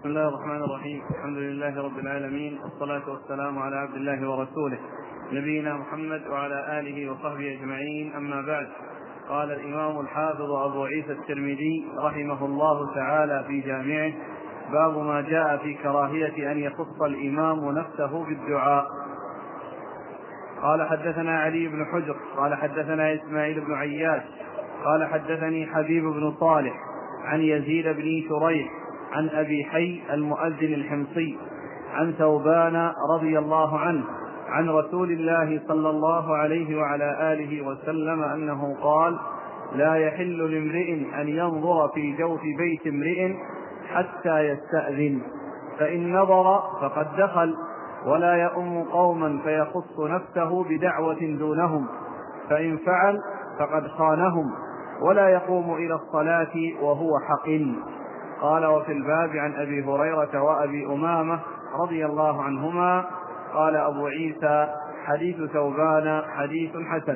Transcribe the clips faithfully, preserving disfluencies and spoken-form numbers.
بسم الله الرحمن الرحيم. الحمد لله رب العالمين، والصلاة والسلام على عبد الله ورسوله نبينا محمد وعلى آله وصحبه أجمعين، أما بعد. قال الإمام الحافظ أبو عيسى الترمذي رحمه الله تعالى في جامعه: باب ما جاء في كراهية أن يخص الإمام نفسه بالدعاء. قال حدثنا علي بن حجر قال حدثنا إسماعيل بن عياش قال حدثني حبيب بن صالح عن يزيد بن شريح عن أبي حي المؤذن الحمصي عن ثوبان رضي الله عنه عن رسول الله صلى الله عليه وعلى آله وسلم أنه قال: لا يحل لامرئ أن ينظر في جوف بيت امرئ حتى يستأذن، فإن نظر فقد دخل، ولا يؤم قوما فيخص نفسه بدعوة دونهم، فإن فعل فقد خانهم، ولا يقوم إلى الصلاة وهو حقن. قال: وفي الباب عن أبي هريرة وأبي أمامة رضي الله عنهما. قال أبو عيسى: حديث ثوبان حديث حسن.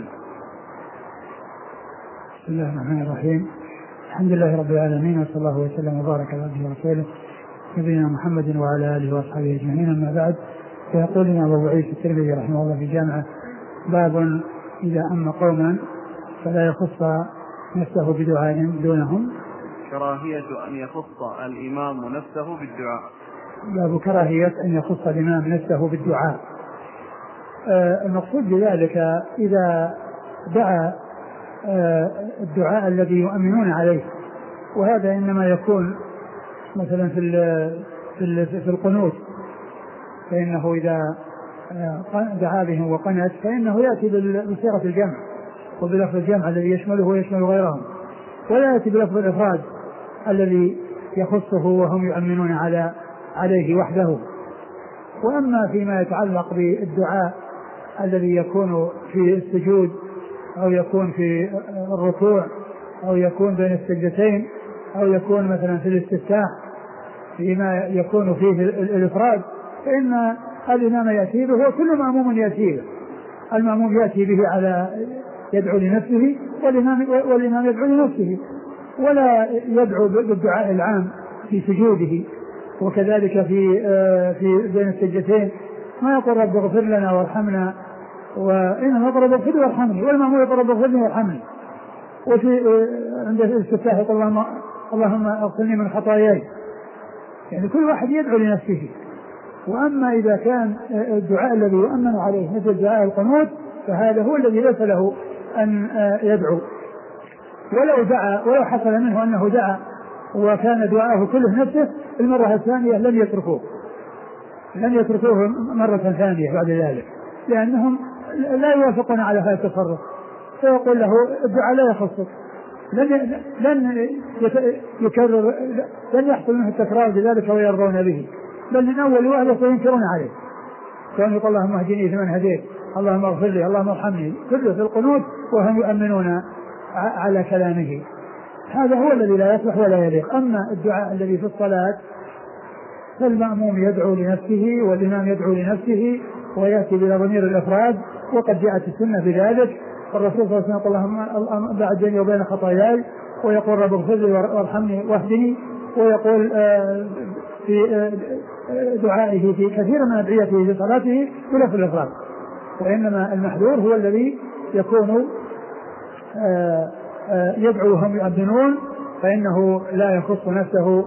بسم الله الرحمن الرحيم. الحمد لله رب العالمين، وصلى الله وسلم وبارك على عبده ورسوله نبينا محمد وعلى آله وأصحابه أجمعين، أما بعد. فيقول لنا أبو عيسى الترمذي رحمه الله في جامعه: باب إذا أم قوما فلا يخص نفسه بدعاء دونهم. كراهية أن يخص الإمام نفسه بالدعاء. باب كراهية أن يخص الإمام نفسه بالدعاء. آه المقصود بذلك إذا دعا آه الدعاء الذي يؤمنون عليه، وهذا إنما يكون مثلا في في في القنوت، فإنه إذا دعا بهم وقنت فإنه يأتي بصيغة الجمع وبلفظ الجمع الذي يشمله ويشمل غيرهم، ولا يأتي بلفظ الإفراد الذي يخصه وهم يؤمنون على عليه وحده. وأما فيما يتعلق بالدعاء الذي يكون في السجود أو يكون في الركوع أو يكون بين السجدتين أو يكون مثلا في الاستفتاح، فيما يكون فيه الإفراد، فإن الإمام يأتي به وكل مأموم يأتي به. المأموم يأتي به على يدعو لنفسه، والإمام, والإمام يدعو لنفسه، ولا يدعو بالدعاء العام في سجوده. وكذلك في في بين السجدتين ما يقول: رب اغفر لنا وارحمنا، وإنما يقول: رب اغفر لي وارحمني، والمأموم يقول: رب اغفر لي وارحمني. وفي عند الاستفتاح يقول: اللهم اغفرني من خطاياي. يعني كل واحد يدعو لنفسه. وأما إذا كان الدعاء الذي يؤمن عليه مثل دعاء القنوت فهذا هو الذي ليس له أن يدعو، ولو دعا ولو حصل منه أنه دعا وكان دعاءه كله نفسه، المرة الثانية لم يتركوه لم يتركوه مرة ثانية بعد ذلك، لأنهم لا يوافقون على هذا التصرف، فيقول له: الدعاء لا يخصك، لن لن يكرر لن يحصل منه التكرار بذلك ويرضون به، بل من أول وهلة سينكرون عليه. كان يقول: اللهم اهدني فيمن هديت، اللهم اغفر لي، اللهم ارحمني، كله في القنوت وهم يؤمنون على كلامه. هذا هو الذي لا يصلح ولا يليق. أما الدعاء الذي في الصلاة فالمأموم يدعو لنفسه والإمام يدعو لنفسه ويأتي بلا ضمير الإفراد، وقد جاءت السنة بذلك. الرسول صلى الله عليه وسلم يقول: اللهم باعد بيني وبين خطاياي، ويقول: رب اغفر لي وارحمني واهدني، ويقول آه في آه دعائه في كثير من أدعيته في صلاته بلفظ الإفراد. وإنما المحذور هو الذي يكون آه آه يدعو وهم يؤذنون، فإنه لا يخص نفسه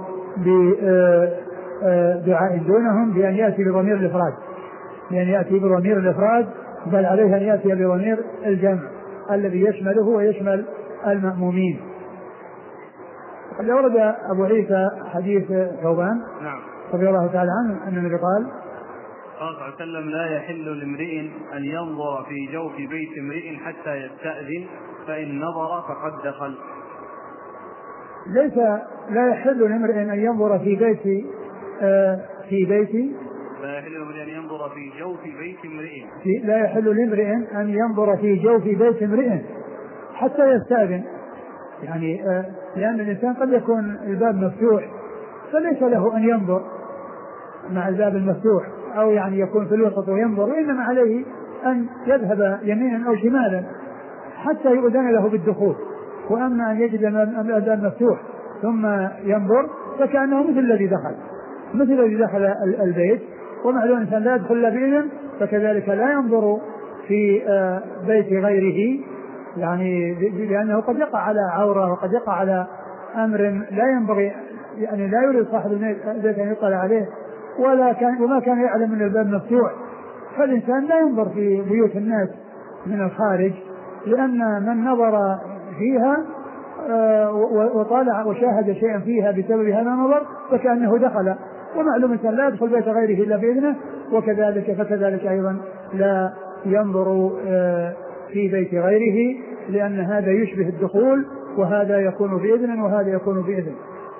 بدعاء دونهم بأن يأتي بضمير الإفراد بأن يأتي بضمير الإفراد بل عليه أن يأتي بضمير الجمع الذي يشمله ويشمل المأمومين. قد ورد أبو عيسى حديث ثوبان نعم رضي الله تعالى عنه أن النبي قال: قال صلى الله عليه وسلم: لا يحل لامرئ أن ينظر في جوف بيت امرئ حتى يستأذن، فإن نظر فقد دخل. ليس لا يحل لامرئ أن ينظر في بيت آه في بيت لا يحل لامرئ أن ينظر في جوف بيت امرئ لا يحل لامرئ أن ينظر في جوف بيت امرئ حتى يستأذن. يعني آه لأن الإنسان قد يكون الباب مفتوح فليس له أن ينظر مع الباب المفتوح، أو يعني يكون في الوسط وينظر، وإنما عليه أن يذهب يمينا أو شمالا حتى يؤذن له بالدخول. وأما أن يجد الباب مفتوح ثم ينظر فكأنه مثل الذي دخل، مثل الذي دخل البيت، ومعلوم الإنسان لا يدخل إلا بإذن، فكذلك لا ينظر في بيت غيره، يعني لأنه قد يقع على عورة وقد يقع على أمر لا ينبغي، يعني لا يريد صاحب البيت أن يطلع عليه، ولا كان وما كان يعلم من الباب مفتوح. فالإنسان لا ينظر في بيوت الناس من الخارج، لأن من نظر فيها وطالع وشاهد شيئا فيها بسبب هذا النظر فكأنه دخل، ومعلوم الإنسان لا يدخل بيت غيره إلا بإذنه، وكذلك فكذلك أيضا لا ينظر في بيت غيره، لأن هذا يشبه الدخول، وهذا يكون بإذن وهذا يكون بإذن.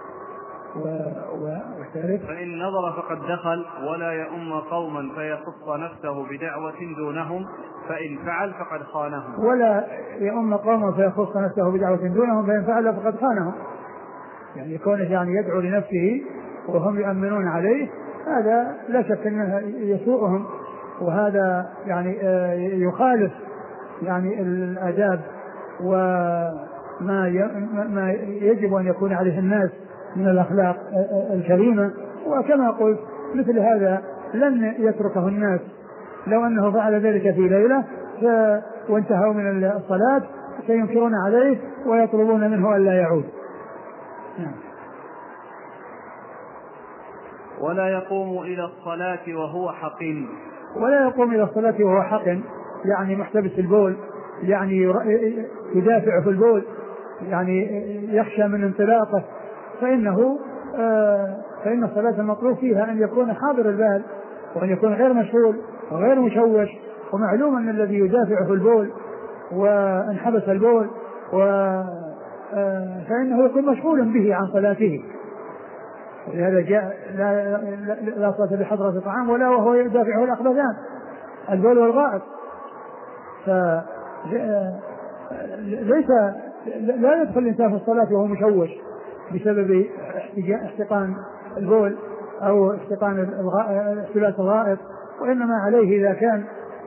والثالث فإن نظر فقد دخل ولا يؤم قوما فيخص نفسه بدعوة دونهم، فإن فعل فقد خانهم. ولا يؤم قوما فيخص نفسه بدعوة دونهم، فإن فعل فقد خانهم، يعني يكون يعني يدعو لنفسه وهم يؤمنون عليه، هذا لا شك أنه يسوءهم، وهذا يعني يخالف يعني الآداب وما ما يجب أن يكون عليه الناس من الأخلاق الكريمة. وكما قلت مثل هذا لن يتركه الناس لو أنه فعل ذلك في ليلة وانتهوا من الصلاة سينكرون عليه ويطلبون منه أن لا يعود. ولا يقوم إلى الصلاة وهو حقن. ولا يقوم إلى الصلاة وهو حقن، يعني محتبس البول، يعني يدافع في البول، يعني يخشى من انطلاقه، فإنه آه فإن الصلاة المطلوب فيها أن يكون حاضر البال، وأن يكون غير مشغول وغير مشوش. ومعلوم أن الذي يدافع في البول وانحبس البول و آه فإنه يكون مشغولا به عن صلاته، ولهذا جاء لا, لا, لا صلاة بحضرة طعام ولا وهو يدافعه الأخبثان البول والغائط. فليس لا يدخل الإنسان في الصلاة وهو مشوش بسبب احتقان البول أو احتقان اختلاس الغائط، وإنما عليه إذا كان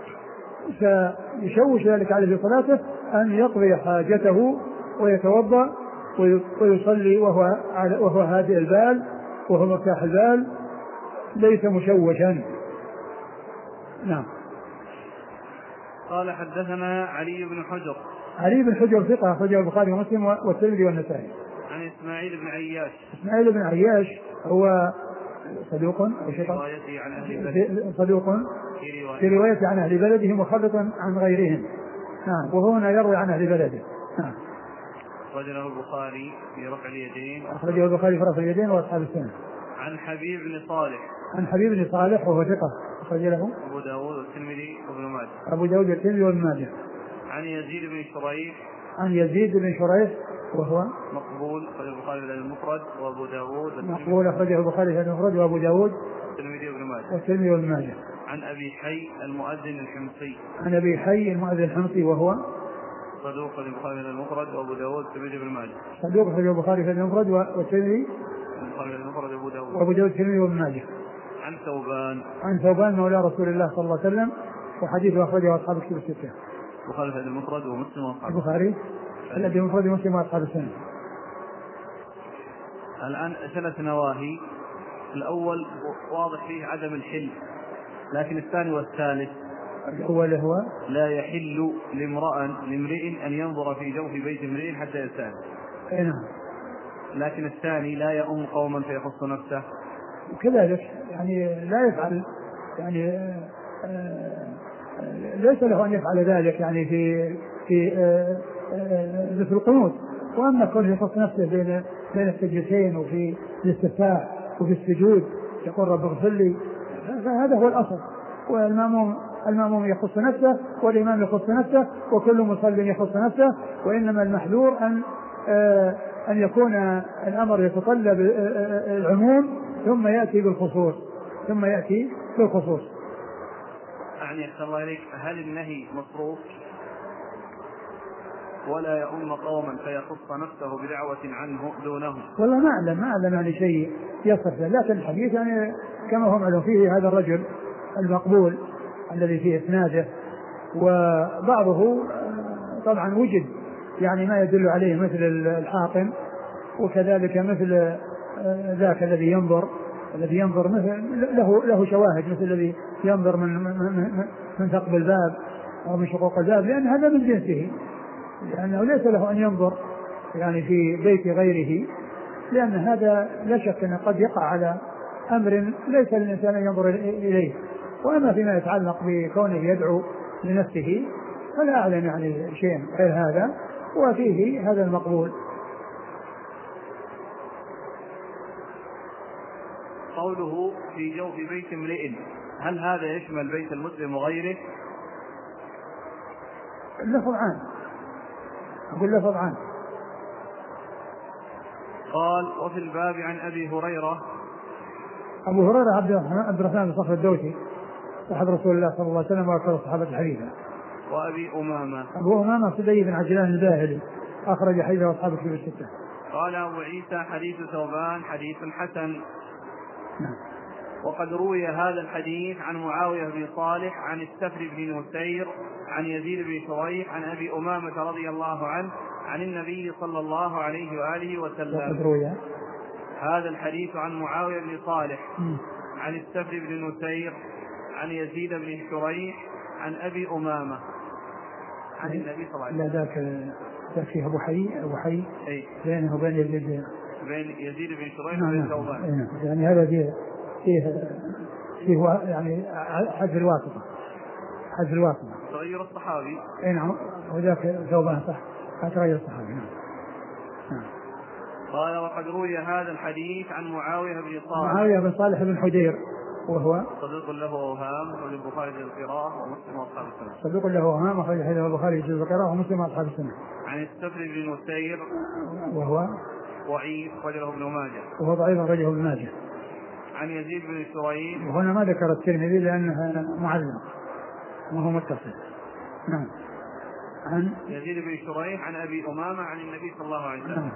سيشوش ذلك عليه في صلاته أن يقضي حاجته ويتوضأ ويصلي وهو وهو هادئ البال وهو مرتاح البال ليس مشوشا. نعم. قال حدثنا علي بن حجر. علي بن حجر ثقة أخرجه البخاري ومسلم والترمذي والنسائي. عن إسماعيل بن عياش. إسماعيل بن عياش هو صدوق روايته عن أهل بلده. صدوق في روايته عن أهل بلده مخلط عن غيرهم. نعم. وهو هنا يروي عن أهل بلده. نعم. أخرجه البخاري في رفع اليدين. أخرجه البخاري في رفع اليدين وأصحاب السنة. عن حبيب بن صالح. عن حبيب بن صالح وهو ثقة أخرج له أبو داود والترمذي وابن ماجه. أبو داود والترمذي وابن ماجه. عن يزيد بن شريح. عن يزيد بن شريح وهو مقبول أخرجه البخاري في المفرد وأبو داود. مقبول أخرجه البخاري في المفرد وأبو داود والترمذي وابن ماجه. والترمذي وابن ماجه. عن أبي حي المؤذن الحمصي. عن أبي حي المؤذن الحمصي وهو صدوق البخاري في المفرد وأبو داود والترمذي وابن ماجه. صدوق أخرجه البخاري في المفرد والترمذي وأبو داود وأبو داود والترمذي وابن ماجه. عن ثوبان. عن ثوبان مولى رسول الله صلى الله عليه وسلم وحديثه أخرجه أصحاب الكتب الستة. البخاري في المفرد ومسلم وأصحاب البخاري الذي المفرد ومسلم وأصحاب السنة. الآن ثلاث نواهي. الأول واضح فيه عدم الحل، لكن الثاني والثالث. الأول هو لا يحل لامرأ لامرئ أن ينظر في جوف بيت امرئ حتى يستأذن. نعم. لكن الثاني لا يؤم قوما فيخص نفسه. وكذلك يعني لا يفعل يعني آه ليس له أن يفعل ذلك يعني في في آه آه مثل القنوت. وأما كونه يخص نفسه بين بين السجدتين وفي الاستفتاح وفي السجود يقول رب اغفر لي، فهذا هو الأصل. والمأموم المأموم يخص نفسه والإمام يخص نفسه وكل مصلي يخص نفسه، وإنما المحذور أن آه أن يكون الأمر يتطلب العموم ثم يأتي بالخصوص ثم يأتي بالخصوص. يعني أحسن الله إليك، هل النهي مصروف ولا يؤم قوما فيخص نفسه بدعوة عنه دونهم؟ والله ما أعلم ما أعلم يعني شيء يصف، لكن الحديث يعني كما هو معلوم فيه هذا الرجل المقبول الذي فيه إسناده، وبعضه طبعا وجد يعني ما يدل عليه مثل الحاقن، وكذلك مثل ذاك الذي ينظر الذي ينظر مثل له له شواهد مثل الذي ينظر من من من ثقب الباب أو من شقوق الباب، لأن هذا من جنسه، لأنه ليس له أن ينظر يعني في بيت غيره، لأن هذا لا شك أنه قد يقع على أمر ليس للإنسان أن ينظر إليه. وأما فيما يتعلق بكونه يدعو لنفسه فلا أعلم يعني شيء غير هذا، وفيه هذا المقبول. قوله في جوف بيت امرئ، هل هذا يشمل بيت المسلم وغيره؟ اللفظ عام، أقول لفظ عام. قال وفي الباب عن أبي هريرة. أبو هريرة عبد الرحمن بن صخر الدوسي صاحب رسول الله صلى الله عليه وسلم وأكثر الصحابة الحديثة. وأبي أمامة. أبو أمامة صدي بن عجلان الباهلي أخرج حديثه أصحاب الكتب الستة. قال أبو عيسى حديث ثوبان حديث حسن. نعم. وقد روي هذا الحديث عن معاوية بن صالح عن السفر بن نسير عن يزيد بن شريح عن أبي أمامة رضي الله عنه عن النبي صلى الله عليه وآله وسلم. وقد روي هذا الحديث عن معاوية بن صالح م. عن السفر بن نسير عن يزيد بن شريح عن أبي أمامة عن النبي صلى الله عليه وسلم. لا ذاك ذاك فيه أبو حي أبو حي أي بينه وبين يزيد بين يزيد بن شريح نعم وبين نعم. ثوبان. يعني هذا فيه فيه فيه يعني حذف الواسطة حذف الواسطة تغير الصحابي. أي نعم. وذاك ثوبان صح تغير الصحابي. نعم. نعم. قال وقد روي هذا الحديث عن معاوية بن صالح معاوية بن صالح بن حجير وهو صديق له أوهام أخرج البخاري في القراءة ومسلم وأصحاب السنة. صديق له أوهام أخرج حديث البخاري في القراءة ومسلم وأصحاب السنة. عن السفر بن نسير وهو ضعيف أخرجه ابن ماجه. وهو ضعيف أخرجه ابن ماجه. عن يزيد بن شريح وهنا ما ذكر الترمذي لأنه معلم وهو متصل. نعم. عن يزيد بن شريح عن أبي أمامة عن النبي صلى الله عليه وسلم. نعم.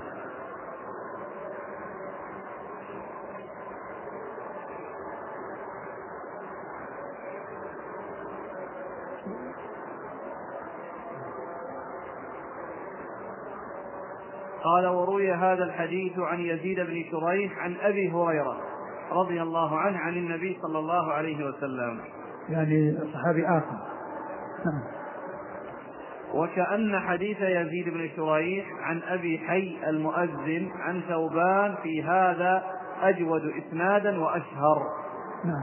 قال وروي هذا الحديث عن يزيد بن شريح عن أبي هريرة رضي الله عنه عن النبي صلى الله عليه وسلم، يعني صحابي آخر. نعم. وكأن حديث يزيد بن شريح عن أبي حي المؤذن عن ثوبان في هذا أجود إسنادا وأشهر. نعم.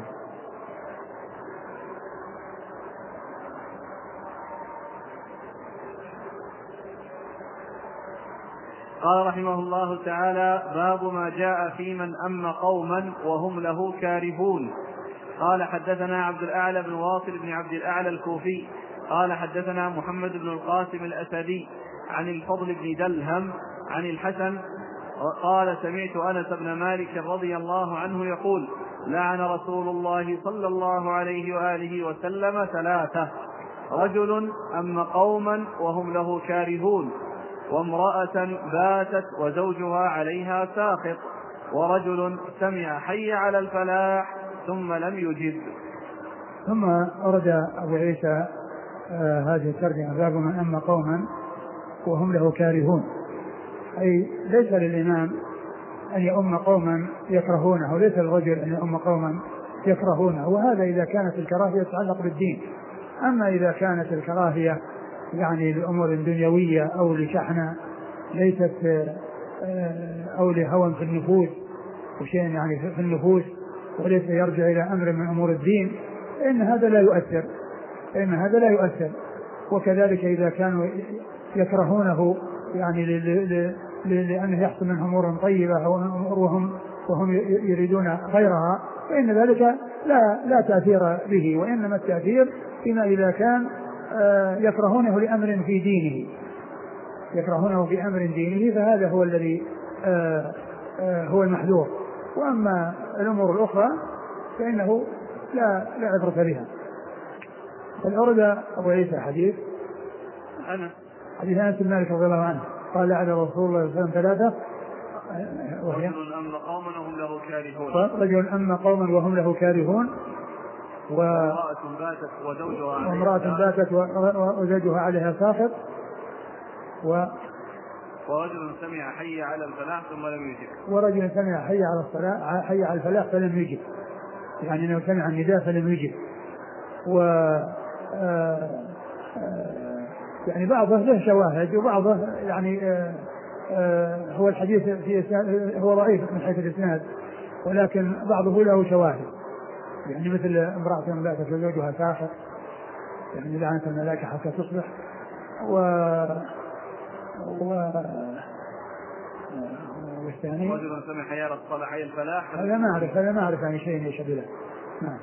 قال رحمه الله تعالى باب ما جاء في من أم قوما وهم له كارهون. قال حدثنا عبد الأعلى بن واصل بن عبد الأعلى الكوفي قال حدثنا محمد بن القاسم الأسدي عن الفضل بن دلهم عن الحسن قال سمعت أنس بن مالك رضي الله عنه يقول لعن رسول الله صلى الله عليه وآله وسلم ثلاثة: رجل أم قوما وهم له كارهون، وامرأة باتت وزوجها عليها ساخط، ورجل سمع حي على الفلاح ثم لم يجب. ثم أرد أبو عيسى آه هذه الترجمة باب من أم قوما وهم له كارهون، أي ليس للإمام أن يؤم قوما يكرهونه، وليس الرجل أن يؤم قوما يكرهونه، وهذا إذا كانت الكراهية تتعلق بالدين. أما إذا كانت الكراهية يعني لأمور دنيوية أو لشحنة ليست أو لهوى في النفوس وشيء يعني في النفوس وليس يرجع إلى أمر من أمور الدين، فإن هذا لا يؤثر فإن هذا لا يؤثر وكذلك إذا كانوا يكرهونه يعني لأنه يحصل منهم أمور طيبة وهم وهم يريدون غيرها، فإن ذلك لا لا تأثير به، وإنما التأثير فيما إذا كان يكرهونه لأمر في دينه يكرهونه في أمر دينه فهذا هو الذي هو المحذور. وأما الأمور الأخرى فإنه لا لا عبرة بها. فالأورد أبو عيسى حديث أنا حديث أنس بن مالك رضي الله عنه قال لعن رسول الله صلى الله عليه وسلم ثلاثة: رجل أم قوما وهم له كارهون رجل أم قوما وهم له كارهون وامرأة باتت وزوجها وامرأة باتت وزوجها عليها ساخط و ورجل سمع حي على الفلاح ثم لم يجب. ورجل سمع حي على الصلاة حي على الفلاح فلم يجب، يعني انه سمع النداء فلم يجب. و آه آه يعني بعضه له شواهد وبعضه يعني آه آه هو الحديث في هو ضعيف من حيث الاسناد، ولكن بعضه له شواهد، يعني مثل امرأة لا تزوجها ساحر، يعني لعنة الملائكة حتى تصبح. و و والثاني رجل سمع حي على الصلاة حي الفلاح، هذا ما أعرف هذا ما أعرف عن شيء يشبه له. نعم.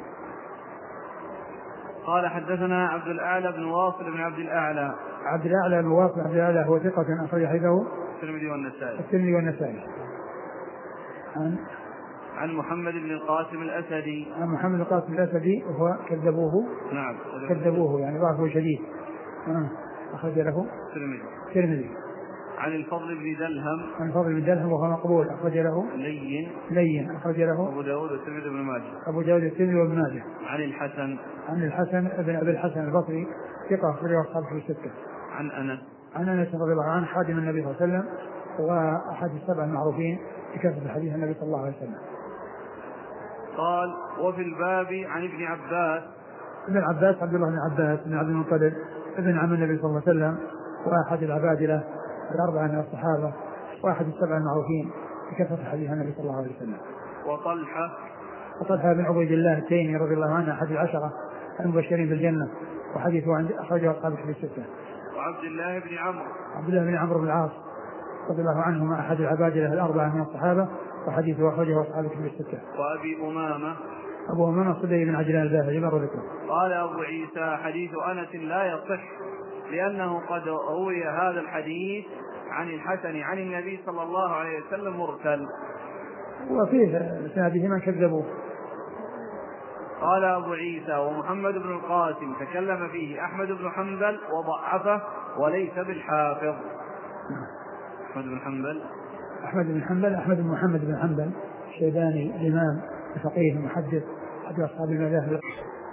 قال حدثنا عبد الأعلى بن واصل بن عبد الأعلى. عبد الأعلى بن واصل عبد الأعلى هو ثقة أخرج حديثه الترمذي والنسائي. الترمذي والنسائي. عن عن محمد بن القاسم الأسدي. عن محمد القاسم الأسدي وهو كذبوه. نعم كذبوه يعني ضعفه شديد. أخرج له الترمذي. الترمذي. عن الفضل بن دلهم. عن الفضل بن دلهم وهو مقبول أخرج له لين. لين أخرج له أبو داود والترمذي وابن ماجه. أبو داود والترمذي وابن ماجه. عن الحسن. عن الحسن ابن أبي الحسن البصري ثقة أخرجه أصحابه في الستة. عن أنس. عن أنس رضي الله عنه خادم النبي صلى الله عليه وسلم وأحد السبع المعروفين بكثرة حديث النبي صلى الله عليه وسلم. قال وفي الباب عن ابن عباس. ابن عباس عبد الله بن عباس بن عبد المطلب ابن عم النبي صلى الله عليه وسلم وأحد العبادلة الأربعة من الصحابة وأحد السبع المعروفين بكثرة حديث النبي صلى الله عليه وسلم. وطلحة. وطلحة بن عبيد الله التيمي رضي الله عنه أحد العشرة المبشرين بالجنة وحديثه عند أخرجه أصحابه في الستة. وعبد الله بن عمرو. عبد الله بن عمرو بن العاص رضي الله عنهما أحد العبادلة الأربعة من الصحابة وحديثه أخرجه أصحابه في الستة. وأبي أمامة. أبو أمامة صدي بن عجلان الباهلي مر ذكره. قال أبو عيسى حديث أنس لا يصح لأنه قد روي هذا الحديث عن الحسن عن النبي صلى الله عليه وسلم مرسل وفيه سنده من كذبوه. قال أبو عيسى ومحمد بن القاسم تكلم فيه أحمد بن حنبل وضعفه وليس بالحافظ. أحمد بن حنبل أحمد بن حنبل أحمد بن محمد بن حنبل شيباني الإمام الفقيه المحدث أحد أصحاب المذاهب.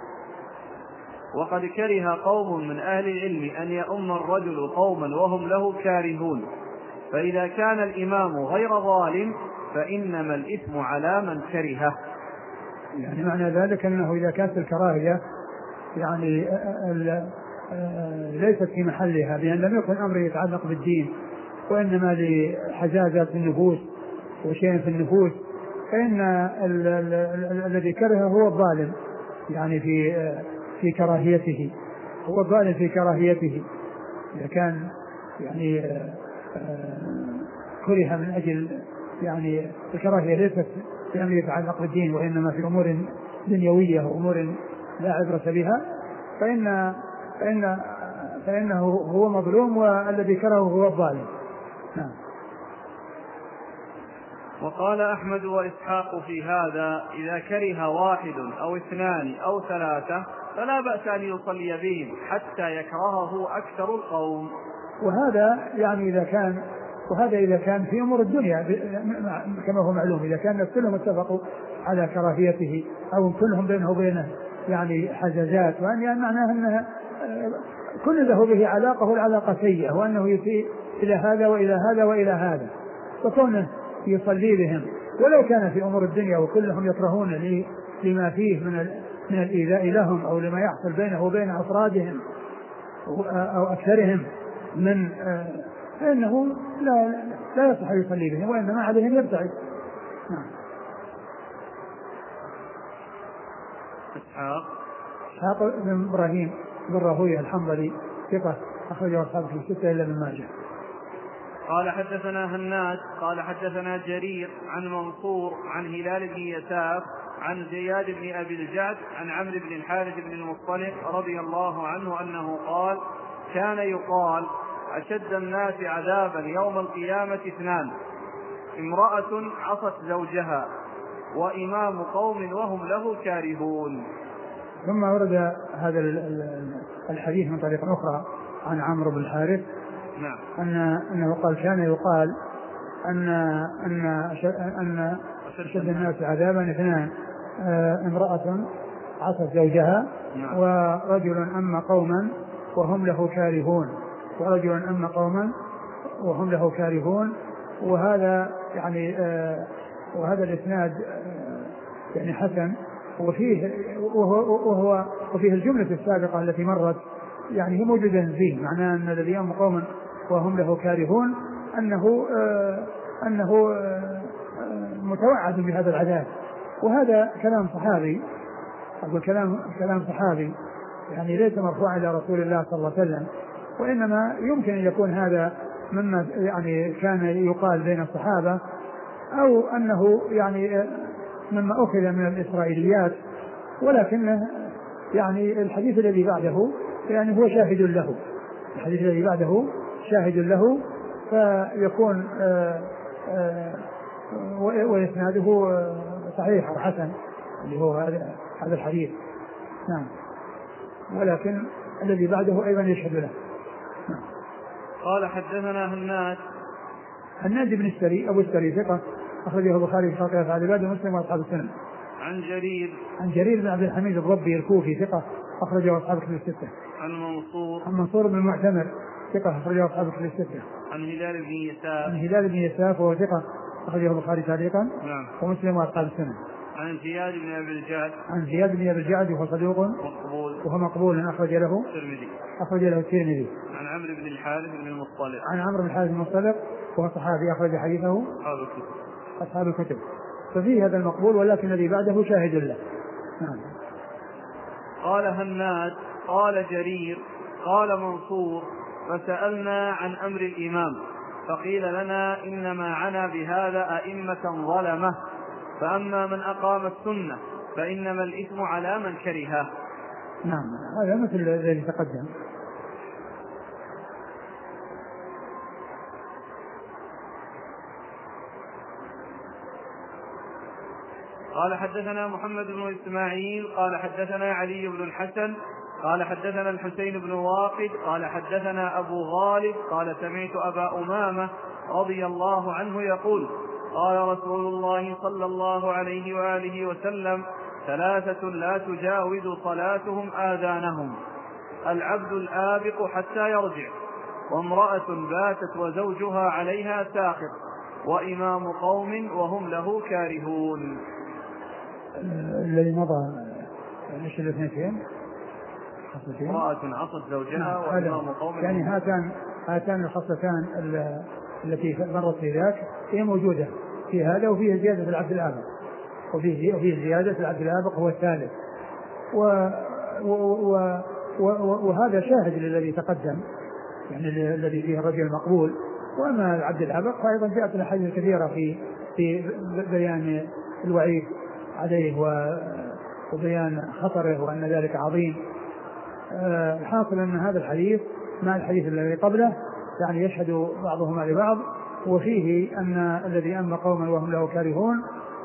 وقد كره قوم من أهل العلم أن يؤم الرجل قوما وهم له كارهون، فإذا كان الإمام غير ظالم فإنما الإثم على من كرهه. يعني معنى ذلك أنه إذا كانت الكراهية يعني ليست في محلها بأن لم يكن أمر يتعلق بالدين وإنما لحجازات النفوس وشيء في النفوس، فإن الذي كرهه هو الظالم يعني في في كراهيته، هو الظالم في كراهيته. إذا كان يعني كره من أجل يعني الكراهية ليست في أمر يتعلق بالدين وإنما في أمور دنيوية وأمور لا عبرة بها، فإن فإن فإنه هو مظلوم والذي كرهه هو الظالم. نعم. وقال أحمد وإسحاق في هذا إذا كره واحد أو اثنان أو ثلاثة فلا بأس أن يصلي بهم حتى يكرهه أكثر القوم. وهذا يعني إذا كان وهذا إذا كان في أمور الدنيا كما هو معلوم، إذا كان كلهم اتفقوا على كراهيته أو كلهم بينه وبينه يعني حزازات، وأن يعني معناه أنها كل له به علاقة والعلاقة سيئة وأنه يسيء إلى هذا وإلى هذا وإلى هذا، فكونه يصلي بهم ولو كان في أمور الدنيا وكلهم يكرهون لما فيه من من الإيذاء لهم أو لما يحصل بينه وبين أفرادهم أو أكثرهم من فإنه لا لا يصح يصلي بهم وإنما عليهم يبتعد. نعم. إسحاق إسحاق بن إبراهيم بن راهويه الحنظلي ثقة أخرجه أصحابه في الستة إلا ابن ماجه. قال حدثنا هناد قال حدثنا جرير عن منصور عن هلال بن يساف عن زياد بن أبي الجعد عن عمرو بن الحارث بن المصطلق رضي الله عنه أنه قال كان يقال أشد الناس عذابا يوم القيامة اثنان: امرأة عصت زوجها وإمام قوم وهم له كارهون. ثم ورد هذا الحديث من طريق أخرى عن عمرو بن الحارث نعم أن أنه قال كان يقال أن أن أن أشد الناس عذابا اثنان: امرأة عصت زوجها نعم. ورجل أم قوما وهم له كارهون ورجل أم قوما وهم له كارهون. وهذا يعني آه وهذا الإسناد آه يعني حسن، وفيه وهو, وهو وفيه الجملة السابقة التي مرت يعني هي موجودة فيه، معناه أن الذي يأم قوما وهم له كارهون أنه آه أنه آه متوعد بهذا العذاب. وهذا كلام صحابي، أقول كلام كلام صحابي يعني ليس مرفوعا إلى رسول الله صلى الله عليه وسلم، وإنما يمكن أن يكون هذا مما يعني كان يقال بين الصحابة، أو أنه يعني مما أخذ من الإسرائيليات، ولكنه يعني الحديث الذي بعده يعني هو شاهد له، الحديث الذي بعده شاهد له، فيكون آآ آآ وإسناده صحيح وحسن اللي هو هذا هذا الحديث. نعم. ولكن الذي بعده أيضا يشهد له. نعم. قال حدثنا هناد هناد بن السري أبو السري ثقة أخرجه البخاري في خلق أفعال العباد ومسلم وأصحاب السنن. عن جرير عن جرير بن عبد الحميد الضبي الكوفي ثقة أخرجه أصحاب الكتب الستة. عن منصور عن منصور بن المعتمر ثقة أخرجه أصحاب الكتب الستة. عن هلال بن يساف عن هلال بن يساف وهو ثقة أخرجه البخاري تعليقا نعم ومسلم وأصحاب السنن. عن زياد بن أبي الجعد عن زياد بن أبي الجعد وهو صدوق مقبول وهو مقبول أخرج له الترمذي. أخرج له الترمذي. عن عمرو بن الحارث بن المصطلق عن عمرو بن الحارث بن المصطلق وهو صحابي أخرج حديثه أصحاب الكتب أصحاب الكتب. ففي هذا المقبول، ولكن الذي بعده شاهد له. نعم. قال هناد قال جرير قال منصور فسألنا عن أمر الإمام فقيل لنا إنما عنا بهذا أئمة ظلمة، فأما من أقام السنة فإنما الإثم على من كرهه. نعم. هذا مثل الذي تقدم. قال حدثنا محمد بن إسماعيل قال حدثنا علي بن الحسن قال حدثنا الحسين بن واقد قال حدثنا أبو غالب قال سمعت أبا أمامة رضي الله عنه يقول قال رسول الله صلى الله عليه وآله وسلم ثلاثة لا تجاوز صلاتهم آذانهم: العبد الآبق حتى يرجع، وامرأة باتت وزوجها عليها ساخط، وإمام قوم وهم له كارهون. الذي مضى ايش الاثنين؟ امرأة عصت زوجها وإمام قوم، يعني هاتان هاتان الخصلتان التي مرت في ذاك هي موجودة في هذا، وفيه زيادة العبد الآبق، وفيه وفيه زيادة العبد الآبق هو الثالث، و و و و وهذا شاهد للذي تقدم، يعني الذي فيه الرجل المقبول. وأما العبد الآبق فأيضا جاءت الأحاديث الكثيرة في في بيان الوعيد عليه وبيان خطره وأن ذلك عظيم. الحاصل أن هذا الحديث مع الحديث الذي قبله يعني يشهد بعضهما لبعض، وفيه أن الذي أما قوما وهم له كارهون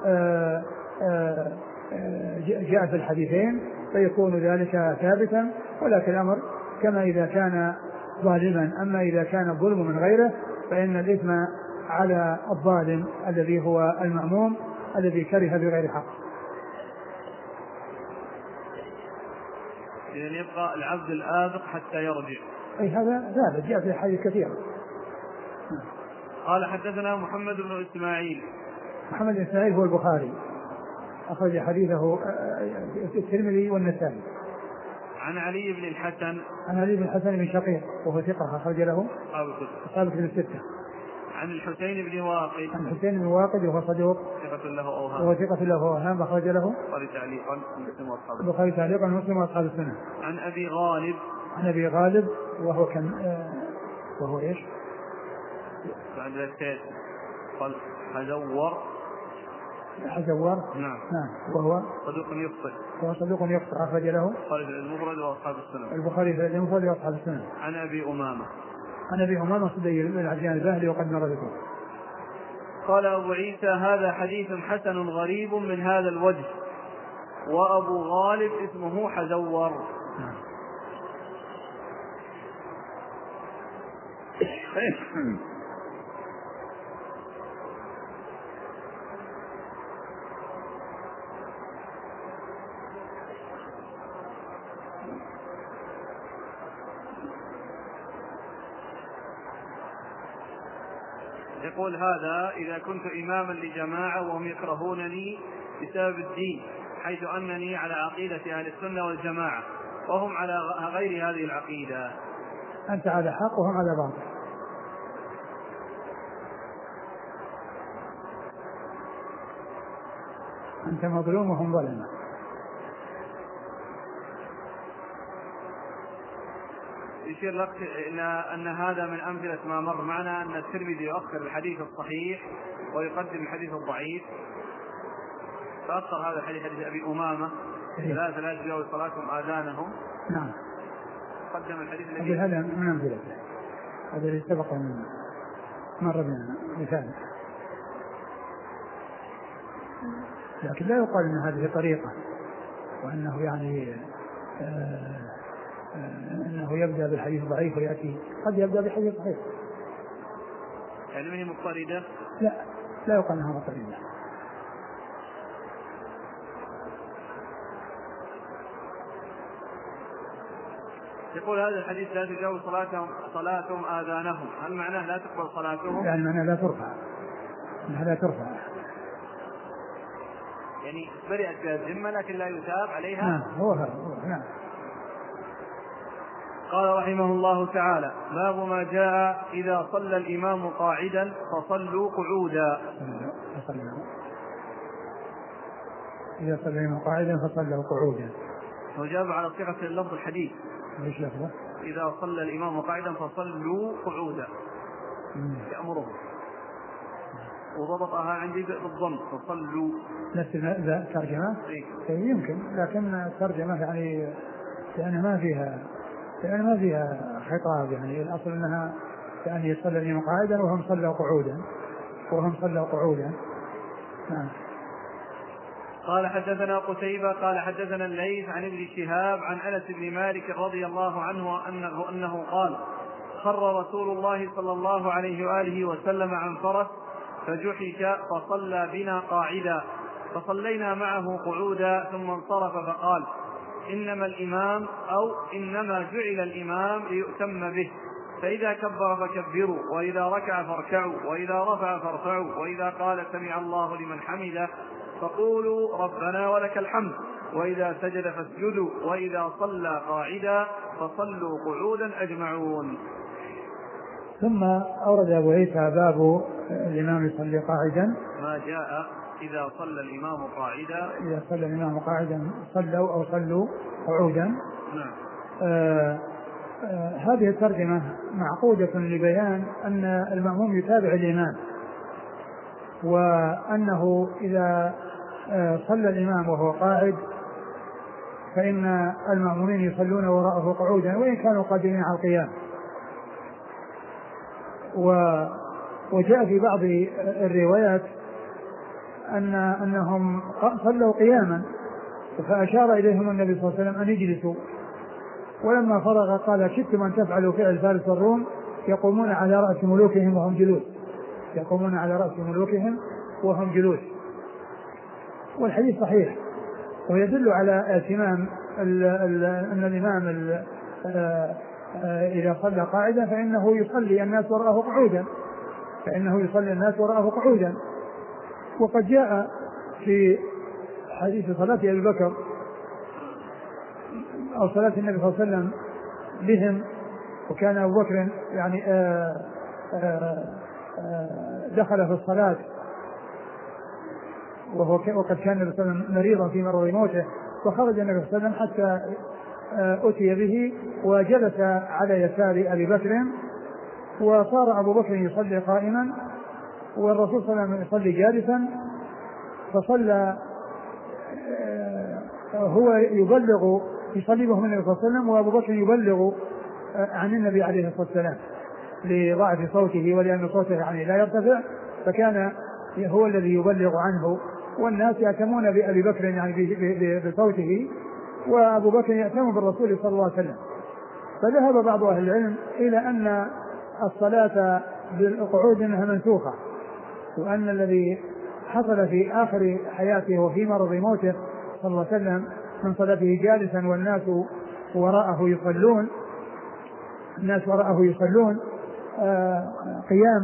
جاء في الحديثين، فيكون ذلك ثابتا. ولكن الأمر كما إذا كان ظالما، أما إذا كان الظلم من غيره فإن الإثم على الظالم الذي هو المأموم الذي كره بغير حق. إذن يبقى العبد الآبق حتى يرجع. أي هذا ثابت جاء في حديث كثيرة. قال حدثنا محمد بن إسماعيل. محمد بن إسماعيل هو البخاري أخرج حديثه الترمذي والنسائي. عن علي بن الحسن. عن علي بن الحسن بن شقيق وهو ثقة أخرج له أصحاب الكتب الستة. عن الحسين بن واقد. عن الحسين بن واقد وهو صدوق ثقة له أوهام. وهو ثقة له أوهام أخرج له البخاري تعليقا ومسلم وأصحاب السنة. البخاري تعليقا ومسلم وأصحاب السنة. عن أبي غالب. عن أبي غالب وهو كم آه وهو إيش؟ بعد ذلك قال حزور. حزور. نعم. نعم. وهو صدوق يخطئ. وهو صدوق يخطئ أخرج له البخاري المفرد وأصحاب السنة. البخاري في المفرد وأصحاب السنة. عن أبي أمامة. عن أبي أمامة صدي بن العجلان الباهلي وقد مر بكم. قال أبو عيسى هذا حديث حسن غريب من هذا الوجه، وأبو غالب اسمه حزور. يقول هذا إذا كنت إماما لجماعة وهم يكرهونني بسبب الدين، حيث أنني على عقيدة أهل السنة والجماعة وهم على غير هذه العقيدة. أنت على حق وهم على باطل. أنت مظلوم وهم ظلمة. يشير لك إن أن هذا من أمثلة ما مر معنا، أن الترمذي يؤخر الحديث الصحيح ويقدم الحديث الضعيف. فأخر هذا الحديث حديث أبي أمامة ثلاثة لا تجاوز صلاتهم آذانهم. نعم. قدم الحديث الذي هذا من أمثلته، هذا اللي سبق من مر بنا مثال. لكن لا يقال أن هذه طريقة، وأنه يعني آه آه أنه يبدأ بالحديث ضعيف ويأتي، قد يبدأ بالحديث صحيح. يعني ما هي مضطردة؟ لا لا يقال أنها مضطردة. يقول هذا الحديث لا تجاوز صلاتهم صلاتهم آذانهم، هل معناه لا تقبل صلاتهم؟ يعني معناه لا ترفع، معناه لا ترفع، يعني برئت بها الذمة لكن لا يثاب عليها. نعم هو هذا. نعم. قال رحمه الله تعالى: باب ما جاء إذا صلى الإمام قاعدا فصلوا قعودا. إذا صلى الإمام قاعدا فصلوا قعودا. وجاب على صيغة اللفظ الحديث. ايش لفظه؟ إذا صلى الإمام قاعدا فصلوا قعودا يأمره، وضبطها عندي بالضم فصلوا. نفس الترجمة؟ إيه؟ يمكن، لكن الترجمة يعني يعني ما فيها يعني ما فيها خطاب، يعني الأصل أنها يعني يصلي الإمام قاعدا وهم صلوا قعودا وهم صلوا قعودا. نعم. قال حدثنا قتيبة قال حدثنا الليث عن ابن شهاب عن أنس بن مالك رضي الله عنه أنه, أنه قال: خر رسول الله صلى الله عليه وآله وسلم عن فرس فجحش فصلى بنا قاعدا فصلينا معه قعودا ثم انصرف فقال: إنما الإمام أو إنما جعل الإمام ليؤتم به، فإذا كبر فكبروا، وإذا ركع فاركعوا، وإذا رفع فارفعوا، وإذا قال سمع الله لمن حمده فقولوا ربنا ولك الحمد، وإذا سجد فاسجدوا، وإذا صلى قاعدا فصلوا قعودا أجمعون. ثم أورد أبو عيسى باب الإمام يصلي قاعدا، ما جاء إذا صلى الإمام قاعدا إذا صلى الإمام قاعدا صلوا أو صلوا قعودا. نعم. آه آه هذه الترجمة معقودة لبيان أن المأموم يتابع الإمام، وأنه إذا آه صلى الإمام وهو قاعد فإن المأمومين يصلون وراءه قعودا وإن كانوا قادرين على القيام. وجاء في بعض الروايات أن أنهم صلوا قياما، فأشار إليهم النبي صلى الله عليه وسلم أن يجلسوا، ولما فرغ قال: شئتم أن تفعلوا فعل فارس والروم يقومون على رأس ملوكهم وهم جلوس يقومون على رأس ملوكهم وهم جلوس. والحديث صحيح ويدل على اهتمام أن الإمام إذا صلى قاعدا فإنه يصلي الناس وراءه قعودا فإنه يصلي الناس وراءه قعودا. وقد جاء في حديث صلاة أبي بكر أو صلاة النبي صلى الله عليه وسلم بهم، وكان أبو بكر يعني آآ آآ آآ دخل في الصلاة وهو وقد كان النبي صلى الله عليه وسلم مريضا في مرض موته، فخرج النبي صلى الله عليه وسلم حتى أتي به وجلس على يسار أبي بكر، وصار أبو بكر يصلي قائما والرسول صلى الله عليه وسلم يصلي جالسا، فصلى هو يبلغ يصلي بهم النبي صلى الله عليه وسلم وأبو بكر يبلغ عن النبي عليه الصلاة والسلام لضعف صوته ولأن صوته يعني لا يرتفع، فكان هو الذي يبلغ عنه والناس يأتمون بأبي بكر يعني بصوته، وأبو بكر يأتم بالرسول صلى الله عليه وسلم. فذهب بعض أهل العلم إلى أن الصلاة بالقعود أنها منسوخة، وأن الذي حصل في آخر حياته وفي مرض موته صلى الله عليه وسلم من صلاته جالسا والناس وراءه يصلون الناس وراءه يصلون آه قياما،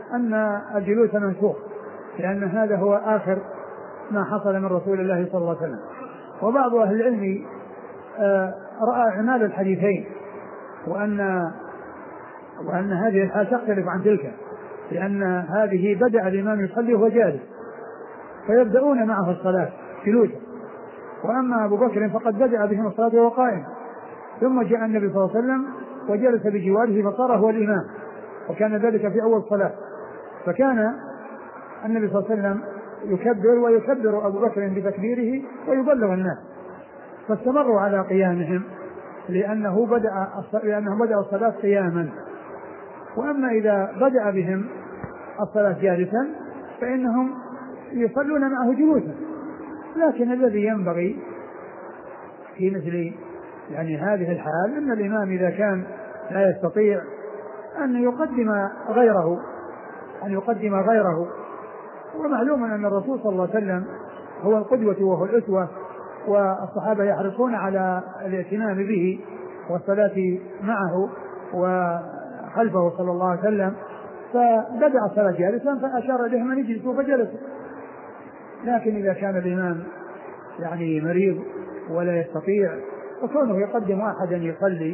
أن الجلوس منسوخ، لأن هذا هو آخر ما حصل من رسول الله صلى الله عليه وسلم. وبعض أهل العلم رأى عمال الحديثين، وأن وأن هذه الحال تختلف عن تلك، لأن هذه بدأ الإمام يصلي وهو جالس فيبدأون معه الصلاة جلوسا، وأما أبو بكر فقد بدأ بهم الصلاة وهو قائم، ثم جاء النبي صلى الله عليه وسلم وجلس بجواره فصار هو الإمام، وكان ذلك في أول صلاة. فكان النبي صلى الله عليه وسلم يكبر ويكبر أبو بكر بتكبيره ويبلغ الناس، فاستمروا على قيامهم لأنه بدأ لأنه بدأ الصلاة قياما. وأما إذا بدأ بهم الصلاة جالسا فإنهم يصلون معه جلوسا. لكن الذي ينبغي في مثل يعني هذه الحال أن الإمام إذا كان لا يستطيع أن يقدم غيره أن يقدم غيره ومعلوم أن الرسول صلى الله عليه وسلم هو القدوة وهو الأسوة، والصحابة يحرصون على الاهتمام به والصلاة معه وخلفه صلى الله عليه وسلم، فبدأ الصلاة جالسا فأشار إليهم أن يجلسوا فجلسوا. لكن إذا كان الإمام يعني مريض ولا يستطيع فكونه يقدم أحدا يصلي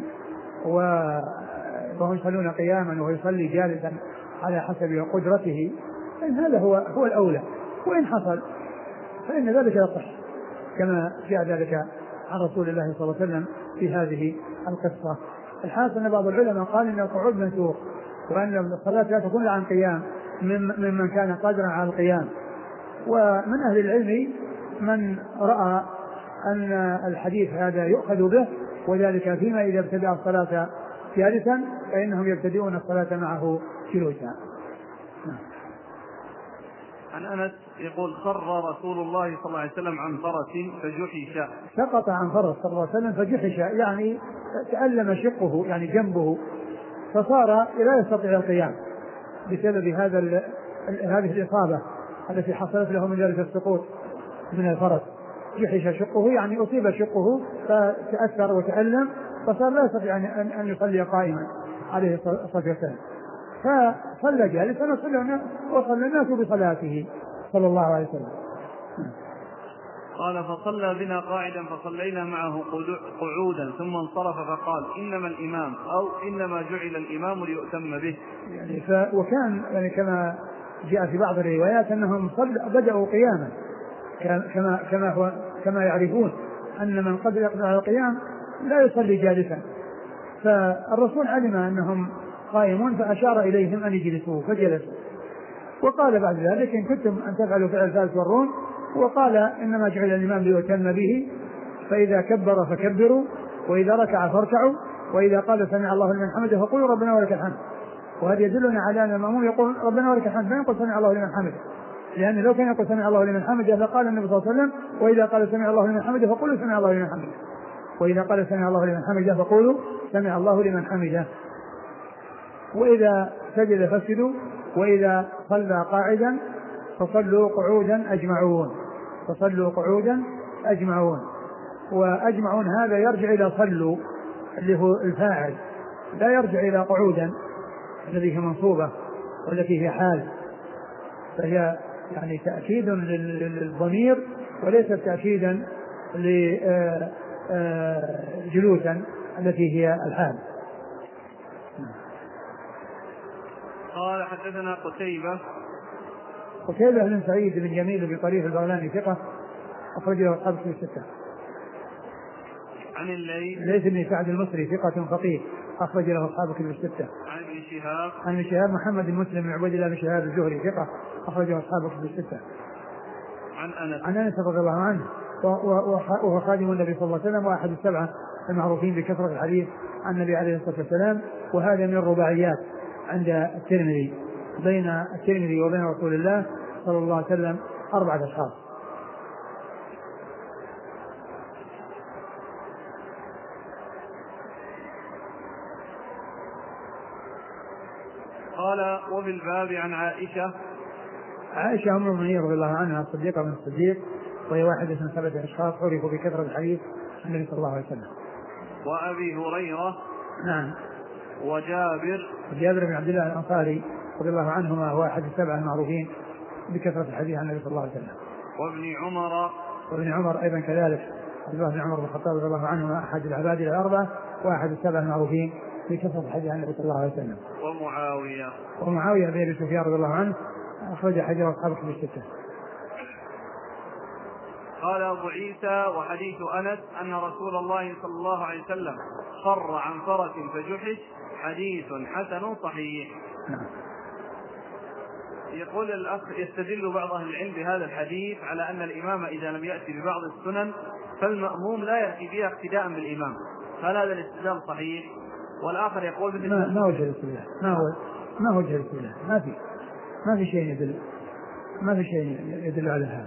وهم يصلون قياما وهو يصلي جالسا على حسب قدرته، فإن هذا هو هو الأولى. وإن حصل فإن ذلك يصح كما جاء ذلك عن رسول الله صلى الله عليه وسلم في هذه القصة. الحاصل أن بعض العلماء قال إن القعود منسوخ، وأن الصلاة لا تكون عن قيام ممن كان قادرا على القيام. ومن أهل العلم من رأى أن الحديث هذا يؤخذ به، وذلك فيما إذا ابتدأ الصلاة جالسا فإنهم يبتدئون الصلاة معه جلوسا. عن أنس يقول خر رسول الله صلى الله عليه وسلم عن فرس فجحش، سقط عن فرس صلى الله عليه وسلم فجحش، يعني تألم شقه يعني جنبه، فصار لا يستطيع القيام بسبب هذا هذه الإصابة التي حصلت له من ذلك السقوط من الفرس. جحش شقه يعني أصيب شقه فتأثر وتألم، فصار لا يستطيع أن يصلي قائما عليه الصلاة والسلام، فصلى جالسا وصلى الناس بصلاته صلى الله عليه وسلم. قال فصلى بنا قاعدا فصلينا معه قعودا ثم انصرف فقال إنما الإمام أو إنما جعل الإمام ليؤتم به. يعني ف وكان يعني كما جاء في بعض الروايات أنهم بدأوا قياما كما كما هو كما يعرفون أن من قد يقدر على القيام لا يصلي جالسا، فالرسول علم أنهم قائمون فأشار إليهم أن يجلسوا فجلسوا، وقال بعد ذلك إن كنتم أن تفعلوا فعل فارس والروم، وقال إنما جعل الإمام ليؤتم به، فإذا كبر فكبروا وإذا ركع فاركعوا وإذا قال سمع الله لمن حمده فقولوا ربنا ولك الحمد. وهذا يدلنا على أن المأموم يقول ربنا ولك الحمد ما يقول سمع الله لمن حمده، لأن لو كان يقول سمع الله لمن حمده لقال النبي صلى الله عليه وسلم وإذا قال سمع الله لمن حمده فقولوا سمع الله لمن حمده، وإذا قال سمع الله لمن حمده فقولوا سمع الله لمن حمده. وإذا سجد فاسجدوا وإذا صلى قاعدا فصلوا قعودا أجمعون فصلوا قعودا أجمعون. وأجمعون هذا يرجع إلى صلوا اللي هو الفاعل، لا يرجع إلى قعودا الذي هي منصوبة والتي هي حال، فهي يعني تأكيد للضمير وليس تأكيدا لجلوسا التي هي الحال. قال حدثنا قتيبة قتيبة بن سعيد بن جميل بطريق البغلاني ثقة أخرجه أصحاب الكتب الستة. عن الليث ليث بن سعد المصري ثقة فقيه أخرج له أصحاب الكتب الستة. عن ابن شهاب عن ابن شهاب محمد بن مسلم بن عبيد الله بن شهاب الزهري ثقة أخرجه أصحاب الكتب الستة. عن أنس عن أنس رضي الله عنه وهو خادم النبي صلى الله عليه وسلم وأحد السبعة المعروفين بكثرة الحديث عن النبي عليه الصلاة والسلام، وهذا من الرباعيات عند الترمذي، بين الترمذي وبين رسول الله صلى الله عليه وسلم أربعة أشخاص. قال وفي الباب عن عائشة عائشة أم المؤمنين رضي الله عنها الصديقة من الصديق، وهي واحدة من سبعة أشخاص عرفوا بكثرة الحديث عن النبي صلى الله عليه وسلم. وأبي هريرة نعم وجابر جابر بن عبد الله الأنصاري رضي الله عنهما هو أحد السبعة المعروفين بكثرة الحديث عن النبي صلى الله عليه وسلم. وابن عمر وابن عمر أيضا كذلك، عبد الله بن عمر بن الخطاب رضي الله عنهما أحد العباد الأربعة وأحد السبعة المعروفين بكثرة الحديث عن النبي صلى الله عليه وسلم. ومعاوية ومعاوية بن أبي سفيان رضي الله عنه أخرج حديث أصحاب كتب الستة. قال أبو عيسى: وحديث أنس أن رسول الله صلى الله عليه وسلم خر عن فرس فجحش حديث حسن صحيح. نعم. يقول الأخ: يستدل بعض أهل العلم بهذا الحديث على أن الإمام إذا لم يأتي ببعض السنن فالمأموم لا يأتي بها اقتداء بالإمام، هل هذا الاستدلال صحيح؟ والآخر يقول ما, ما وجه الاستدلال، ما هو ما وجه الاستدلال، ما في ما في شيء يدل ما في شيء يدل على هذا.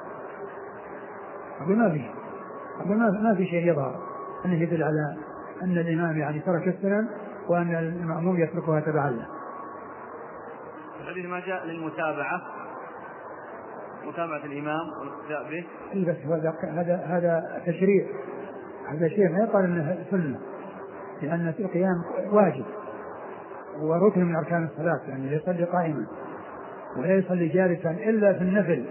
أقول ما في أقول ما, ما في شيء يظهر أنه يدل على أن الإمام يعني ترك السنن وأن المأموم يتركها تبعا له. الحديث ما جاء للمتابعة، متابعة الإمام والاقتداء به. بس هذا هذا هذا تشريع، هذا شيء ما يقال أنه سنة، لأن القيام واجب وركن من أركان الصلاة، يعني يصلي قائما ولا يصلي جالسا إلا في النفل،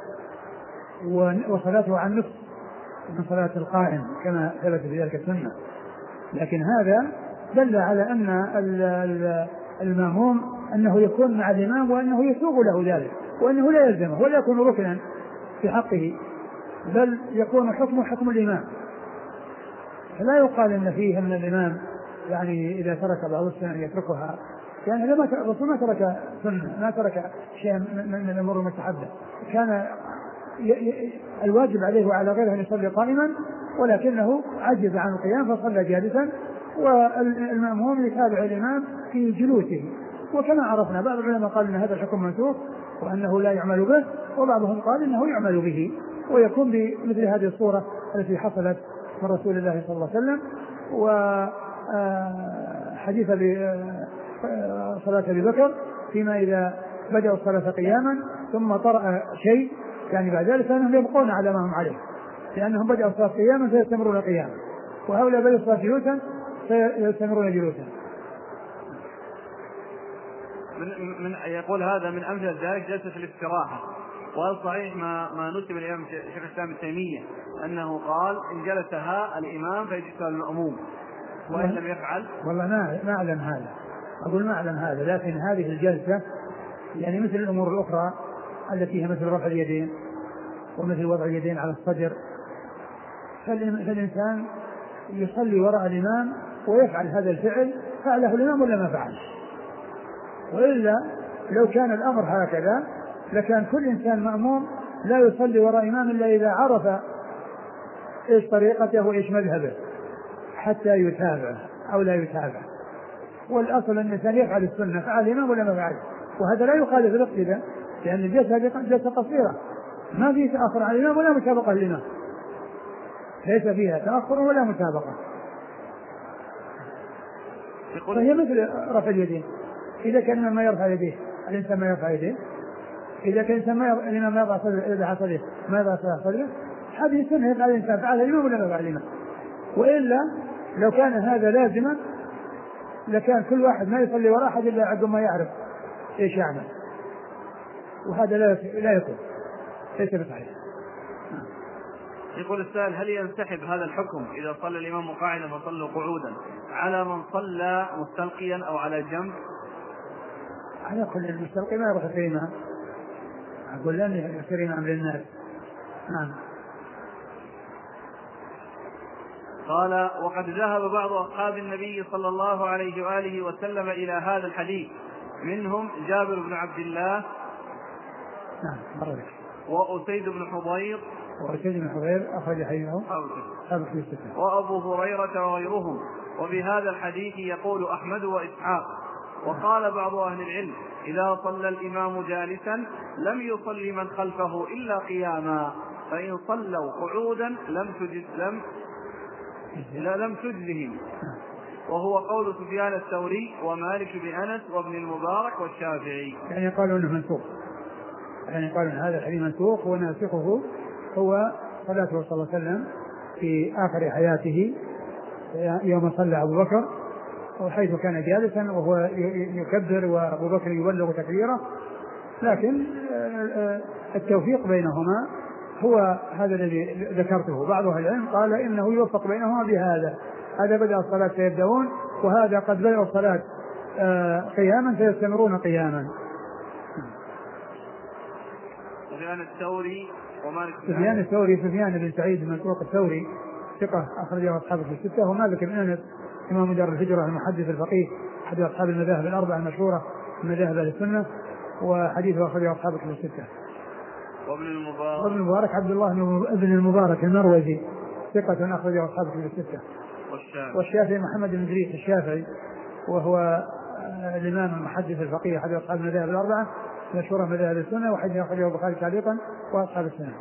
وصلاته عن نصف من صلاة القائم كما ثبت في ذلك السنة. لكن هذا دل على أن المأموم أنه يكون مع الإمام وأنه يسوغ له ذلك وأنه لا يلزمه ولا يكون ركنا في حقه، بل يكون حكمه حكم الإمام. فلا يقال أن فيه أن الإمام يعني إذا ترك بعض السنن يتركها، يعني لما الرسول ما ترك سنة، ما ترك شيء من الأمور المستحبة، كان الواجب عليه وعلى غيره أن يصلي قائما، ولكنه عجز عن القيام فصلى جالسا، والمأموم يتابع الإمام في جلوسه. وكما عرفنا بعض العلماء قال أن هذا الحكم منسوخ وأنه لا يعمل به، وبعضهم قال إنه يعمل به ويكون بمثل هذه الصورة التي حصلت من رسول الله صلى الله عليه وسلم. وحديث صلاة أبي بكر فيما إذا بدأوا الصلاة قياما ثم طرأ شيء، يعني بعد ذلك أنهم يبقون على ما هم عليه، لأنهم بدأوا الصلاة قياما فيستمرون قياما، وهؤلاء بدأوا الصلاة جلوسا فيستمرون جلوسا. من, من يقول هذا من أمثلة ذلك جلسة الاستراحة. وهل صحيح ما, ما نسب الإمام شيخ الإسلام ابن تيمية أنه قال إن جلسها الإمام فيجلسها المأموم وإن لم يفعل؟ والله ما ما أعلم هذا، أقول ما أعلم هذا، لكن هذه الجلسة يعني مثل الأمور الأخرى التي هي مثل رفع اليدين ومثل وضع اليدين على الصدر، فالإنسان يصلي وراء الإمام ويفعل هذا الفعل، فعله الإمام ولا ما فعل. وإلا لو كان الأمر هكذا لكان كل إنسان مأموم لا يصلي وراء إمام إلا إذا عرف إيش طريقته وإيش مذهبه حتى يتابع أو لا يتابع. والأصل أن الإنسان يفعل السنة، فعل الإمام ولا ما فعل، وهذا لا يخالف الاقتداء، لأن الجلسة هذه جلسة قصيرة ما فيه تأخر عن الإمام ولا مسابقة للإمام، ليس فيها تأخر ولا مسابقة، فهي مثل رفع اليدين. إذا كان الإمام ما يرفع يديه الإنسان ما يرفع يديه، إذا كان الإمام ما يضع صدره ما يضع صدره، هذه السنة يفعل الإنسان، فعل الإمام ولا ما فعل الإمام. وإلا لو كان هذا لازما لكان كل واحد ما يصلي وراء أحد إلا عقب ما يعرف إيش يعمل، وهذا لا لا يكون ليس بصحيح. يقول السائل: هل ينسحب هذا الحكم إذا صلى الإمام قاعدا فصلوا قعودا على من صلى مستلقيا أو على جنب؟ على كل المستلقي ما يروح يصير إمام، أقول لن يصير إمام للناس. نعم. قال: وقد ذهب بعض أصحاب النبي صلى الله عليه وآله وسلم إلى هذا الحديث، منهم جابر بن عبد الله نعم مرة وأسيد بن حضير وأسيد بن حضير أخرج حديثه وأبو هريرة وغيرهم. وبهذا الحديث يقول أحمد وإسحاق. وقال بعض أهل العلم: إذا صلى الإمام جالسا لم يصلي من خلفه إلا قياما، فإن صلوا قعودا لم تجد لم لا لم تجزهم. وهو قول سفيان الثوري ومالك بن أنس وابن المبارك والشافعي. يعني قالوا أنه منسوخ، يعني قالوا أن هذا الحديث منسوخ وناسخه هو صلاته صلى الله عليه وسلم في آخر حياته يوم صلى أبو بكر وحيث كان جالسا وهو يكبر وأبو بكر يبلغ تكبيره، لكن التوفيق بينهما هو هذا الذي ذكرته. بعض أهل العلم قال إنه يوفق بينهما بهذا، هذا بدأ الصلاة فيبدأون، وهذا قد بدأ الصلاة قياما فيستمرون قياما. سفيان الثوري ومالك بن سفيان الثوري سفيان بن سعيد بن مسروق الثوري ثقة أخرجه أصحابه في الستة، ومالك بن أنس إمام دار الهجرة المحدث الفقيه أحد أصحاب المذاهب الأربعة المشهورة من مذاهب أهل السنة، وحديثه أخرجه أصحابه في الستة. وابن المبارك وابن المبارك عبد الله بن المبارك المروزي ثقة أخرجه أصحابه في الستة. والشافعي, والشافعي محمد بن إدريس الشافعي وهو الإمام المحدث الفقيه أحد أصحاب المذاهب الأربعة مشهورة مذاهب السنة، وحديث أخرجه البخاري تعليقا وأصحاب السنة.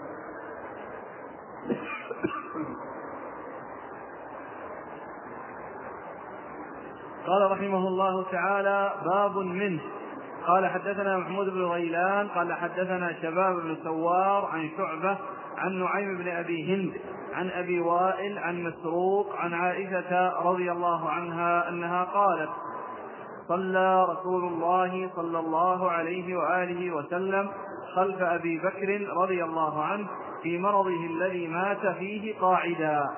قال رحمه الله تعالى: باب منه. قال حدثنا محمود بن غيلان قال حدثنا شباب بن سوار عن شعبة عن نعيم بن أبي هند عن أبي وائل عن مسروق عن عائشة رضي الله عنها أنها قالت: صلى رسول الله صلى الله عليه وآله وسلم خلف أبي بكر رضي الله عنه في مرضه الذي مات فيه قاعدا.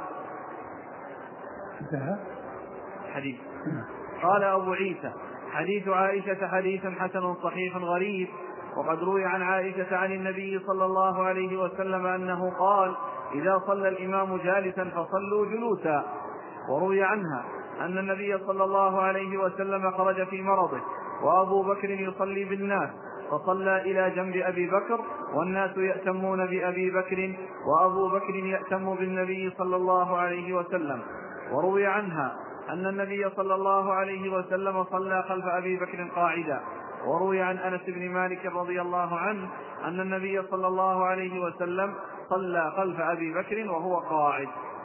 حديث. قال أبو عيسى: حديث عائشة حديث حسن صحيح غريب، وقد روي عن عائشة عن النبي صلى الله عليه وسلم أنه قال: إذا صلى الإمام جالسا فصلوا جلوسا. وروي عنها أن النبي صلى الله عليه وسلم خرج في مرضه وأبو بكر يصلي بالناس فصلى إلى جنب أبي بكر والناس يأتمون بأبي بكر وأبو بكر يأتم بالنبي صلى الله عليه وسلم. وروي عنها أن النبي صلى الله عليه وسلم صلى خلف أبي بكر قاعدا. وروي عن أنس بن مالك رضي الله عنه أن النبي صلى الله عليه وسلم صلى خلف أبي بكر وهو قاعد.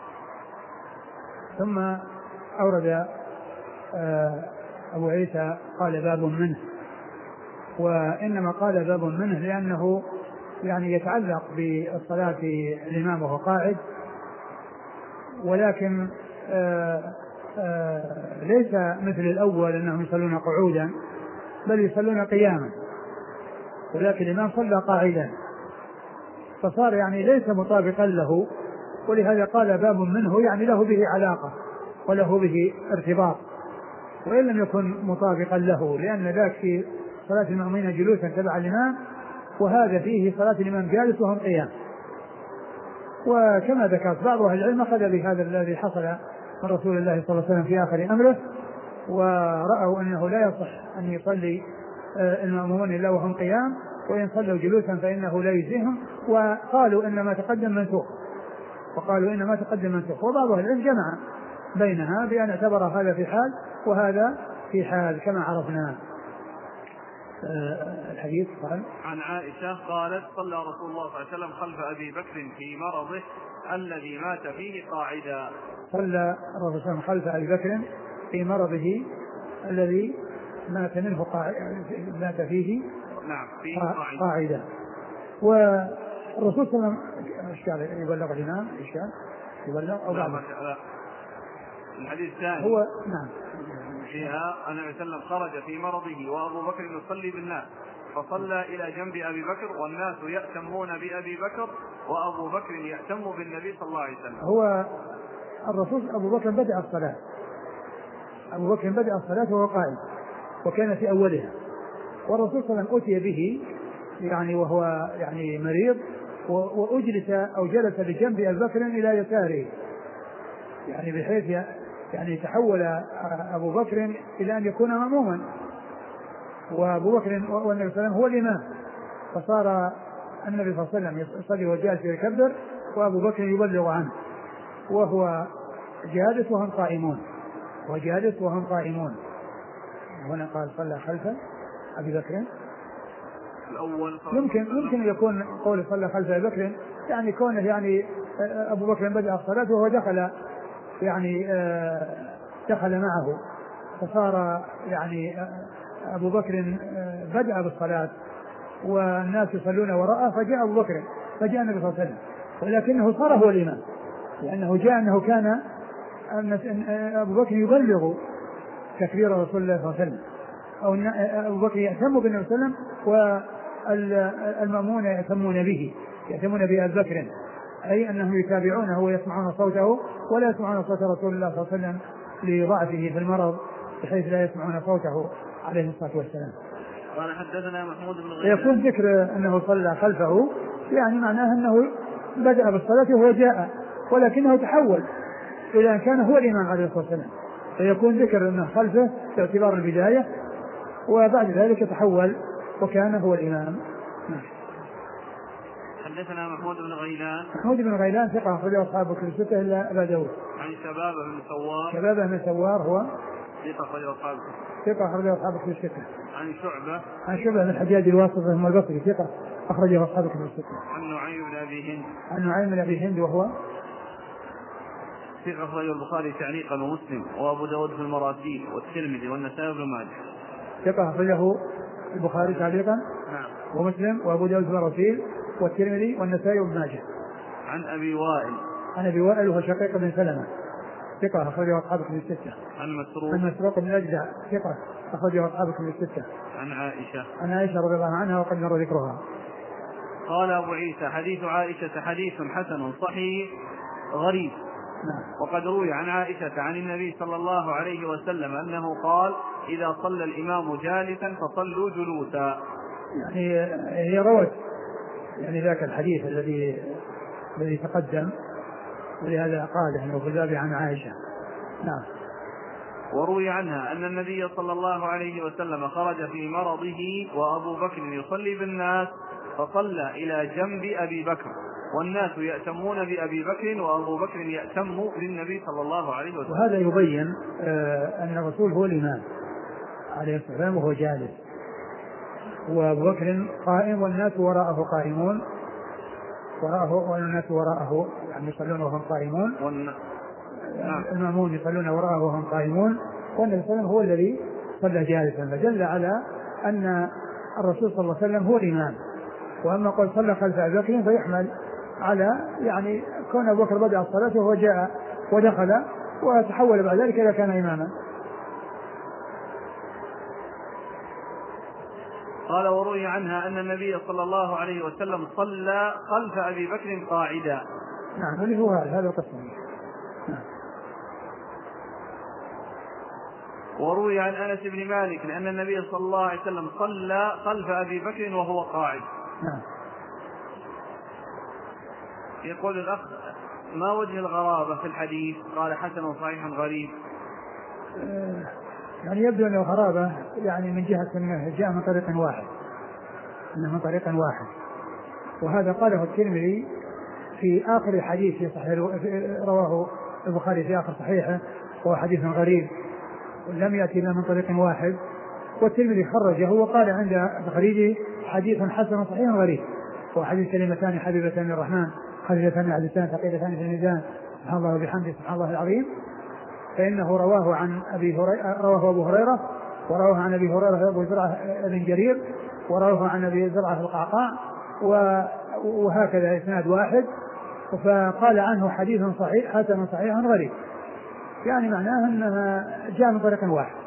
ثم أورد أبو عيسى قال باب منه، وإنما قال باب منه لأنه يعني يتعلق بالصلاة الإمام وهو قاعد، ولكن آآ آآ ليس مثل الأول أنهم يصلون قعودا، بل يصلون قياما، ولكن الإمام صلى قاعدا فصار يعني ليس مطابقا له، ولهذا قال باب منه يعني له به علاقة وله به ارتباط، وإن لم يكن مطابقا له، لأن ذاك في صلاة المؤمنين جلوسا تبع الإمام، وهذا فيه صلاة الإمام جالس وهم قيام. وكما ذكرت بعض أهل العلم أخذ بهذا الذي حصل من رسول الله صلى الله عليه وسلم في آخر أمره، ورأوا أنه لا يصح أن يصلي المأمومون إلا وهم قيام، وإن صلوا جلوسا فإنه لا يجزيهم، وقالوا إن ما تقدم منسوخ وقالوا إن ما تقدم منسوخ وبعض أهل العلم جمع بينها بأن اعتبر هذا في حال وهذا في حال كما عرفنا. الحديث قال عن عائشة قالت: صلى رسول الله صلى الله عليه وسلم خلف أبي بكر في مرضه الذي مات فيه قاعدا. صلى الرسول صلى الله عليه وسلم خلف أبي بكر في مرضه الذي مات منه قاعدا مات فيه نعم فيه قاعدا. والرسول صلى الله عليه وسلم يبلغ الإمام إشكال يبلغ أو لا لا الحديث الثاني هو نعم فيها أن النبي صلى الله عليه وسلم خرج في مرضه وأبو بكر يصلي بالناس فصلى إلى جنب أبي بكر والناس يأتمون بأبي بكر وأبو بكر يأتم بالنبي صلى الله عليه وسلم. هو الرسول أبو بكر بدأ الصلاة أبو بكر بدأ الصلاة وهو قائم وكان في أولها، والرسول صلى الله عليه وسلم أتي به يعني وهو يعني مريض وأجلس أو جلس بجنب أبي بكر إلى يساره، يعني بحيث يعني تحول أبو بكر إلى أن يكون مأموما، وأبو بكر والنبي صلى الله عليه وسلم هو الإمام، فصار النبي صلى الله عليه وسلم يصلي وجالس يكبر وأبو بكر يبلغ عنه وهو جالس وهم قائمون وجالس وهم قائمون. هنا قال صلى خلف أبي بكر الأول يمكن يمكن يكون قول صلى خلف أبي بكر يعني كونه يعني أبو بكر بدأ الصلاة وهو دخل يعني دخل معه، فصار يعني أبو بكر بدأ بالصلاة والناس يصلون وراءه، فجاء أبو بكر فجاء النبي صلى الله عليه وسلم، ولكنه صار هو الإمام، لأنه جاء أنه كان أبو بكر يبلغ تكبير رسول الله صلى الله عليه وسلم، أو أبو بكر يأتم بالنبي صلى الله عليه وسلم والمأمون يأتمون به، يأتمون بأبي بكر، أي أنهم يتابعونه ويسمعون صوته ولا يسمعون صوت رسول الله صلى الله عليه وسلم لضعفه في المرض بحيث لا يسمعون صوته عليه الصلاة والسلام. قال حدثنا محمود بن غيلان. يكون ذكر أنه صلى خلفه يعني معناه أنه بدأ بالصلاة وهو جاء ولكنه تحول إلى أن كان هو الإمام عليه الصلاة والسلام، فيكون ذكر أنه خلفه باعتبار البداية وبعد ذلك تحول وكان هو الإمام. حدثنا محمود بن غيلان. محمود بن غيلان ثقة أخرجه أصحاب الكتب الستة إلا أبا داود. عن شبابه بن سوار. شبابه بن سوار هو ثقة أخرجه أصحاب ثقة أخرجه أصحاب الكتب الستة. عن شعبة. عن شعبة بن الحجاج الواسطي ثم البصري ثقة أخرجه أصحاب الكتب الستة. عن نعيم بن أبي هند. عن نعيم بن أبي هند وهو ثقة أخرجه البخاري تعليقا ومسلم وأبو داود في المراسيل والترمذي والنسائي بن ماجه. ثقة أخرجه البخاري تعليقا نعم ومسلم وأبو داود في المراسيل والترمذي والنسائي بن ماجه. عن أبي وائل. عن أبي وائل وهو شقيق بن سلمة ثقة أخرجه أصحاب الكتب الستة. عن مسروق. عن مسروق بن الأجدع ثقة أخرجه أصحاب الكتب الستة. عن عائشة. عن عائشة رضي الله عنها وقد مر ذكرها. قال أبو عيسى حديث عائشة حديث حسن صحيح غريب. نعم. وقد روي عن عائشة عن النبي صلى الله عليه وسلم أنه قال إذا صلى الإمام جالسا فصلوا جلوسا. يعني هي روت يعني ذاك الحديث الذي الذي تقدم ولهذا قال انه في الباب عن عائشة. نعم. وروي عنها أن النبي صلى الله عليه وسلم خرج في مرضه وأبو بكر يصلي بالناس فصلى إلى جنب أبي بكر والناس يأتمون بأبي بكر وأبو بكر يأتم للنبي صلى الله عليه وسلم. وهذا يبين آه أن الرسول هو الإمام عليه الصلاة والسلام وهو جالس وأبو بكر قائم والناس وراءه قائمون وراءه والناس وراءه يعني يصلون وهم قائمون والن... نعم. المأمون يصلون وراءه وهم قائمون والنبي صلى الله عليه وسلم هو الذي صلى جالسا فدل على أن الرسول صلى الله عليه وسلم هو الإمام. وأما قول صلى خلف أبي بكر فيحمل على يعني كون أبو بكر بدأ الصلاة وهو جاء ودخل وتحول بعد ذلك إذا كان إماما. قال وروي عنها أن النبي صلى الله عليه وسلم صلى خلف أبي بكر قاعدا. نعم اللي هو هذا القسم. نعم. وروي عن أنس بن مالك أن النبي صلى الله عليه وسلم صلى خلف أبي بكر وهو قاعد. نعم. يقول الأخ ما وجه الغرابة في الحديث؟ قال حسن صحيح غريب. يعني يبدو أنه غرابة يعني من جهة أنه جاء من طريق واحد أنه من طريق واحد وهذا قاله الترمذي في آخر الحديث في صحيح رواه البخاري في آخر صحيحه وهو حديث غريب لم يأتي إلا من طريق واحد والترمذي خرجه وقال عند تخريجه حديث حسن صحيح غريب وحديث كلمتان حبيبتان للرحمن خفيفتان على اللسان ثقيلتان في الميزان سبحان الله وبحمده سبحان الله العظيم. فإنه رواه عن أبي هريرة رواه أبو هريرة ورواه عن أبي هريرة أبو زرعة بن جرير ورواه عن أبي زرعة القعقاع وهكذا إسناد واحد فقال عنه حديث صحيح حسن صحيح غريب يعني معناه أنها جاء من طريق واحد.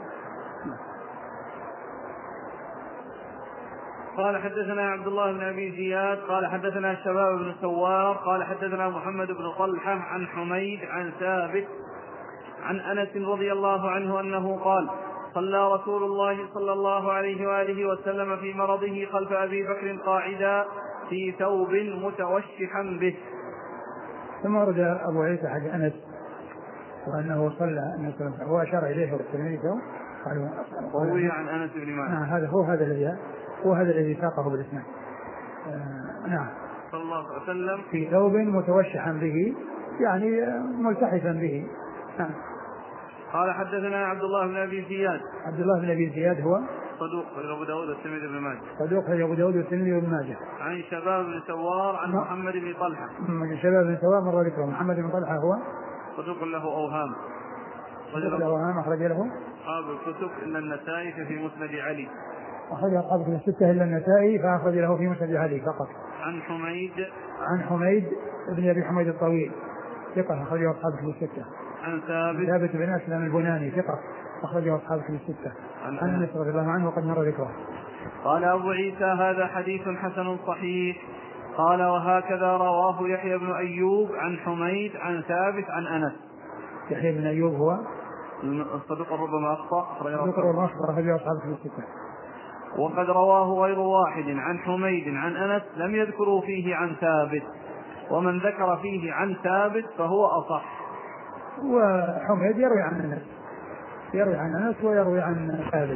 قال حدثنا عبد الله بن أبي زياد قال حدثنا شباب بن سوار قال حدثنا محمد بن طلحة عن حميد عن ثابت عن أنس رضي الله عنه أنه قال صلى رسول الله صلى الله عليه وآله وسلم في مرضه خلف أبي بكر قاعدا في ثوب متوشحا به. ثم ورد أبو عيسى حديث أنس وأنه صلى أنه هو أشار إليه والترمذي قالوا وروي عن أنس بن مالك. نعم هذا هو هذا الذي هو هذا الذي ساقه بالإسناد. آه نعم صلى الله عليه وسلم في ثوب متوشحا به يعني ملتحفا به. نعم. قال حدثنا عبد الله بن أبي زياد. عبد الله بن أبي زياد هو صدوق في أبو داود والترمذي بن ماجه. صدوق في أبو داود والترمذي بن ماجه. عن شباب بن سوار عن محمد بن طلحة. شباب بن سوار مر ذكره. محمد بن طلحة هو صدوق له أوهام. صدوق له أوهام أخرج له أصحاب الكتب إلا النسائي في مسند علي. أخرج أصحاب الكتب الستة إلا النسائي فأخرج له في مسند علي فقط. عن حميد عن حميد بن أبي حميد الطويل ثقة أخرج أصحاب الكتب الستة. عن ثابت ثابت بن أسلم البناني ثقة أخرجه أصحاب الكتب الستة عن أنس رضي الله عنه وقد مر ذكره. قال أبو عيسى هذا حديث حسن صحيح. قال وهكذا رواه يحيى بن أيوب عن حميد عن ثابت عن أنس. يحيى بن أيوب هو الصدوق ربما أخطأ أخرجه أصحاب الكتب الستة. وقد رواه غير واحد عن حميد عن أنس لم يذكروا فيه عن ثابت، ومن ذكر فيه عن ثابت فهو أصح. وحميد يروي عن أنس يروي عن أنس ويروي عن ثابت.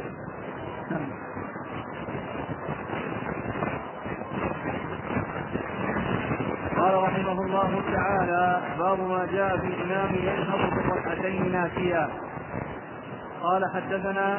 قال رحمه الله تعالى باب ما جاء في الإمام ينهض بالركعتين ناسيا. قال حدثنا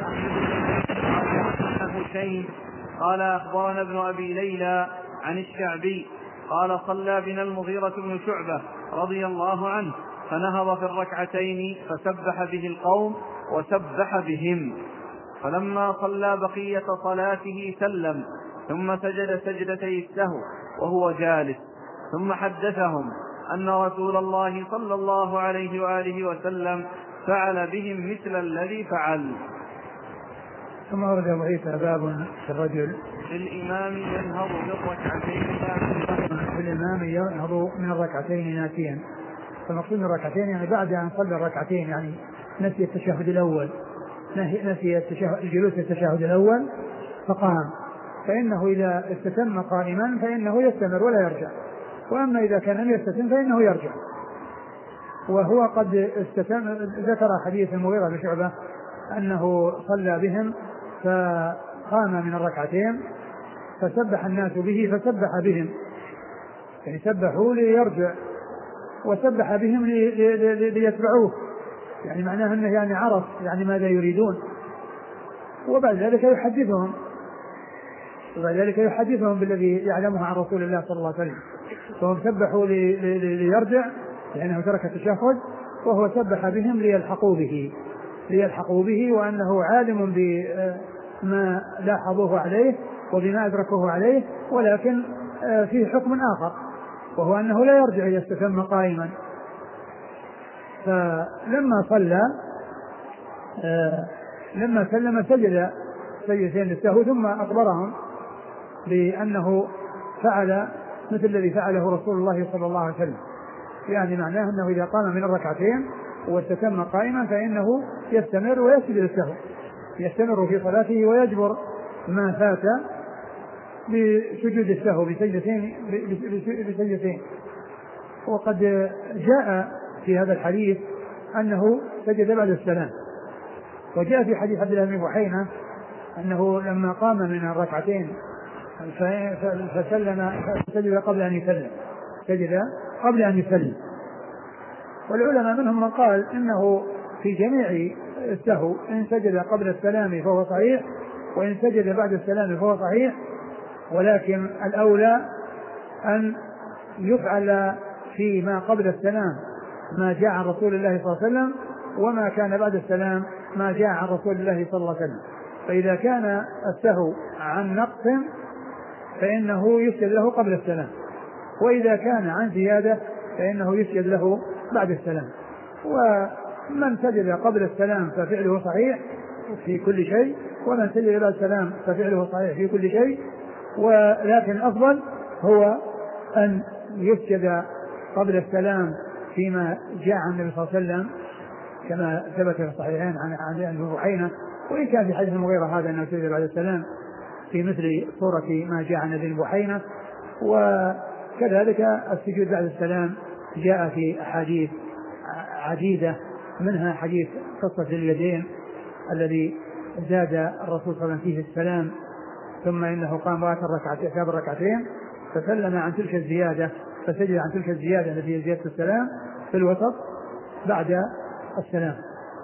أحمد بن قال أخبرنا ابن أبي ليلى عن الشعبي قال صلى بنا المغيرة بن شعبة رضي الله عنه فنهض في الركعتين فسبح به القوم وسبح بهم، فلما صلى بقية صلاته سلم ثم سجد سجدتي السهو وهو جالس، ثم حدثهم أن رسول الله صلى الله عليه وآله وسلم فعل بهم مثل الذي فعل. ثم ورد أبو عيسى باب في الرجل في الإمام ينهض بالركعتين في الإمام ينهض من الركعتين ناسيا. فالمقصود من الركعتين يعني بعد أن صلى الركعتين، يعني نسي التشهد الأول، نسي التشهد الجلوس التشهد الأول فقام، فإنه إذا استتم قائما فإنه يستمر ولا يرجع، وأما إذا كان لم يستتم فإنه يرجع. وهو قد استتم. ذكر حديث المغيرة بن شعبة أنه صلى بهم فقام من الركعتين فسبح الناس به فسبح بهم، يعني سبحوا ليرجع وسبح بهم ليتبعوه، يعني معناه أنه يعني عرف يعني ماذا يريدون، وبعد ذلك يحدثهم وبعد ذلك يحدثهم بالذي يعلمه عن رسول الله صلى الله عليه وسلم. فهم سبحوا ليرجع لأنه ترك التشهد، وهو سبح بهم ليلحقوا به ليلحقوا به وأنه عالم بما لاحظوه عليه وبما أدركوه عليه، ولكن فيه حكم آخر وهو أنه لا يرجع إذا استتم قائما. فلما صلى لما سلم سجد سجدتين للسهو ثم أخبرهم بأنه فعل مثل الذي فعله رسول الله صلى الله عليه وسلم، يعني معناه أنه إذا قام من الركعتين واستتم قائما فإنه يستمر ويسجد للسهو، يستمر في صلاته ويجبر ما فات بسجود السهو بسجدتين بسجدتين. وقد جاء في هذا الحديث أنه سجد بعد السلام، وجاء في حديث عبد الله بن بحينة أنه لما قام من الركعتين فسلم سجد قبل أن يسلم سجد قبل أن يسلم. والعلماء منهم من قال إنه في جميع السهو إن سجد قبل السلام فهو صحيح، وإن سجد بعد السلام فهو صحيح، ولكن الأولى أن يفعل فيما قبل السلام ما جاء عن رسول الله صلى الله عليه وسلم، وما كان بعد السلام ما جاء عن رسول الله صلى الله عليه وسلم. فإذا كان السهو عن نقص فإنه يسجد له قبل السلام، وإذا كان عن زيادة فإنه يسجد له بعد السلام. ومن سجد قبل السلام ففعله صحيح في كل شيء، ومن سجد بعد السلام ففعله صحيح في كل شيء، ولكن الأفضل هو أن يسجد قبل السلام فيما جاء عن النبي صلى الله عليه وسلم كما ثبت في الصحيحين عن ابن بحينة، وإن كان في حديث المغيرة هذا أنه سجد بعد السلام في مثل صورة ما جاء عن ابن بحينة. وكذلك السجود بعد السلام جاء في أحاديث عديدة، منها حديث قصة اليدين الذي زاد الرسول صلى الله عليه وسلم فيه السلام، ثم إنه قام ركعتين الركعتين فسلم عن تلك الزيادة فسجد عن تلك الزيادة التي هي زيادة السلام في الوسط بعد السلام.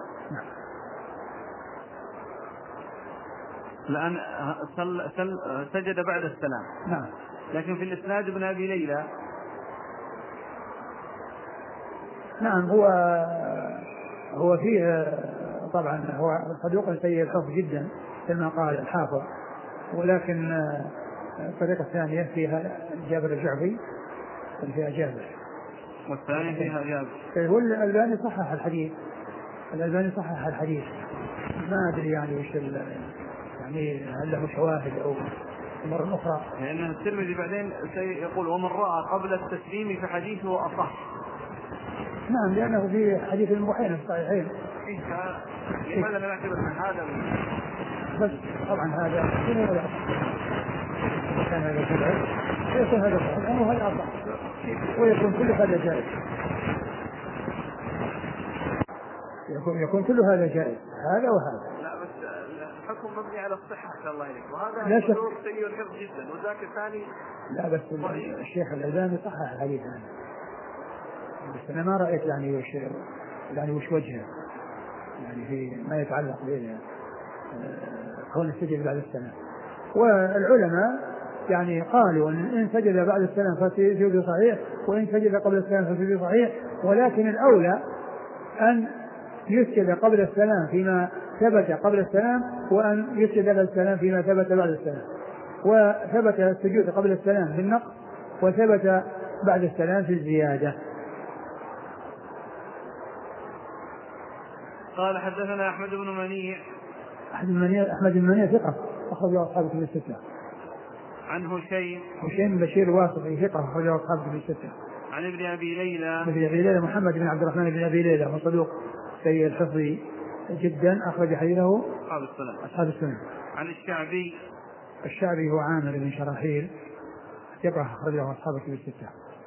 الآن سجد بعد السلام. نعم. لكن في الإسناد ابن أبي ليلى نعم هو هو فيه طبعا هو صدوق سيء الحفظ جدا كما قال الحافظ، ولكن الطريقة الثانية فيها جابر الجعفي فيها جابر، والثاني فيها جابر. هو الألباني صحح الحديث الألباني صحح الحديث ما أدري يعني وش يعني هل له شواهد أو مرة أخرى. لأن الترمذي بعدين سيقول ومن رأى قبل التسليم فحديثه أصح. نعم لأنه في حديث البحيرة الصحيحين. لماذا لا نعتبر من هذا؟ بس طبعا هذا كان هذا كذا يكون هذا صحيح وهذا أصح ويكون كل هذا جائز. يكون يكون كل هذا جائز هذا وهذا. لا بس الحكم مبني على الصحة إن شاء الله عليك وهذا لا شك سيء الحفظ جدا وذاك الثاني. لا بس الشيخ الألباني صحح الحديث هذا بس أنا ما رأيت يعني وش يعني وش وجهه يعني في ما يتعلق به كون السجد بعد السلام. والعلماء يعني قالوا إن سجد بعد السلام فسجد صحيح وإن سجد قبل السلام فسجد صحيح ولكن الأولى أن يسجد قبل السلام فيما ثبت قبل السلام وأن يسجد بعد السلام فيما ثبت بعد السلام. وثبت السجود قبل السلام في النقص وثبت بعد السلام في الزيادة. قال حدثنا أحمد بن منيع. أحمد بن منيع أحمد بن منيع ثقة أخرجه أصحاب كتب الستة. عن هشيم هشيم بشير الواسطي ثقة أخرجه أصحاب كتب الستة. عن ابن أبي ليلى ابن أبي ليلى محمد بن عبد الرحمن بن أبي ليلى صدوق سيء الحفظ جدا أخرج حديثه أصحاب السنن. أصحاب السنن. عن الشعبي. الشعبي هو عامر بن شراحيل ثقة أخرجه أصحاب كتب الستة.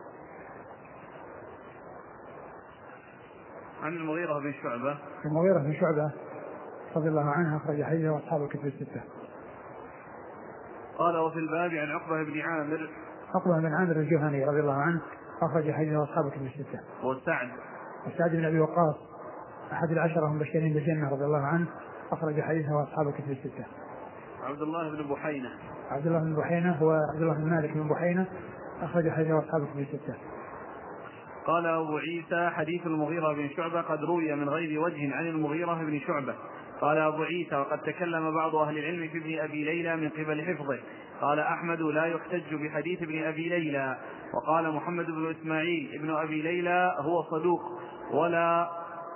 عن المغيرة بن شعبة. المغيرة بن شعبة رضي الله عنه أخرج حديثه أصحاب الكتب الستة. قال وفي الباب عن عقبة بن عامر. عقبة بن عامر الجهني رضي الله عنه أخرج حديثه أصحاب الكتب الستة. وسعد. وسعد بن أبي وقاص أحد العشرة المبشرين بالجنة رضي الله عنه أخرج حديثه أصحاب الكتب الستة. عبد الله بن بحينة. عبد الله بن بحينة هو عبد الله بن مالك بن بحينة أخرج حديثه أصحاب الكتب الستة. قال أبو عيسى حديث المغيرة بن شعبة قد روي من غير وجه عن المغيرة بن شعبة. قال أبو عيسى وقد تكلم بعض أهل العلم في ابن أبي ليلى من قبل حفظه. قال أحمد لا يحتج بحديث ابن أبي ليلى. وقال محمد بن إسماعيل ابن أبي ليلى هو صدوق ولا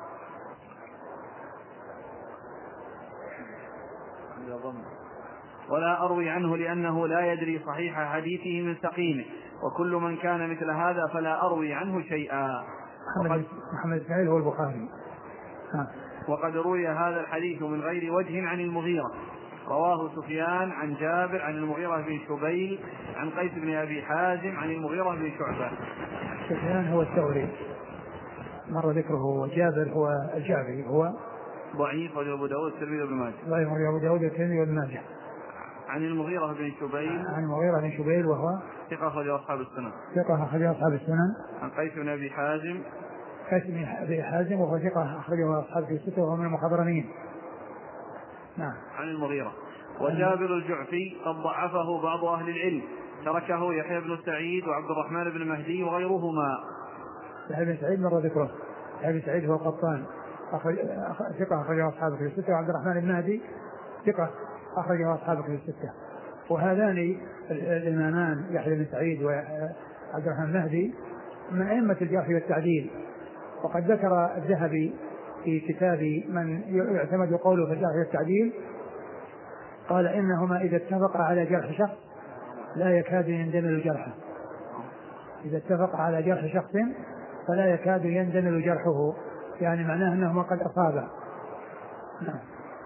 ولا أروي عنه لأنه لا يدري صحيح حديثه من سقيمه وكل من كان مثل هذا فلا أروي عنه شيئا. محمد محمد إسماعيل هو البخاري. ها. وقد روي هذا الحديث من غير وجه عن المغيرة. رواه سفيان عن جابر عن المغيرة بن شبيل عن قيس بن أبي حازم عن المغيرة بن شعبة. سفيان هو الثوري مر ذكره وجابر هو الجعفري هو ضعيف وجه أبو داود الترمذي وابن ماجه. ضعيف وجه أبو داود الترمذي وابن ماجه. عن المغيرة بن شبيل عن المغيرة بن شبيل وهو ثقة أخرجه أصحاب السنن. ثقة أخرجه أصحاب السنن. عن قيس بن أبي حازم قيس بن أبي حازم وهو ثقة أخرجه أصحاب الستة وهو من المخضرمين. نعم. عن المغيرة. وجابر الجعفي قد ضعفه بعض أهل العلم تركه يحيى بن سعيد وعبد الرحمن بن مهدي وغيرهما. يحيى بن سعيد مر ذكره. يحيى بن سعيد هو القطان أخرج... ثقة أخرجه أصحاب الستة وعبد الرحمن بن مهدي ثقة أخرجه أصحاب الستة. وهذان الإمامان يحيى بن سعيد وعبد الرحمن بن مهدي من أئمة الجرح والتعديل. وقد ذكر الذهبي في كتاب من يعتمد قوله في الجرح والتعديل قال إنهما إذا اتفقا على جرح شخص لا يكاد يندمل جرحه. إذا اتفقا على جرح شخص فلا يكاد يندمل جرحه يعني معناه أنهما قد أصابا. نعم.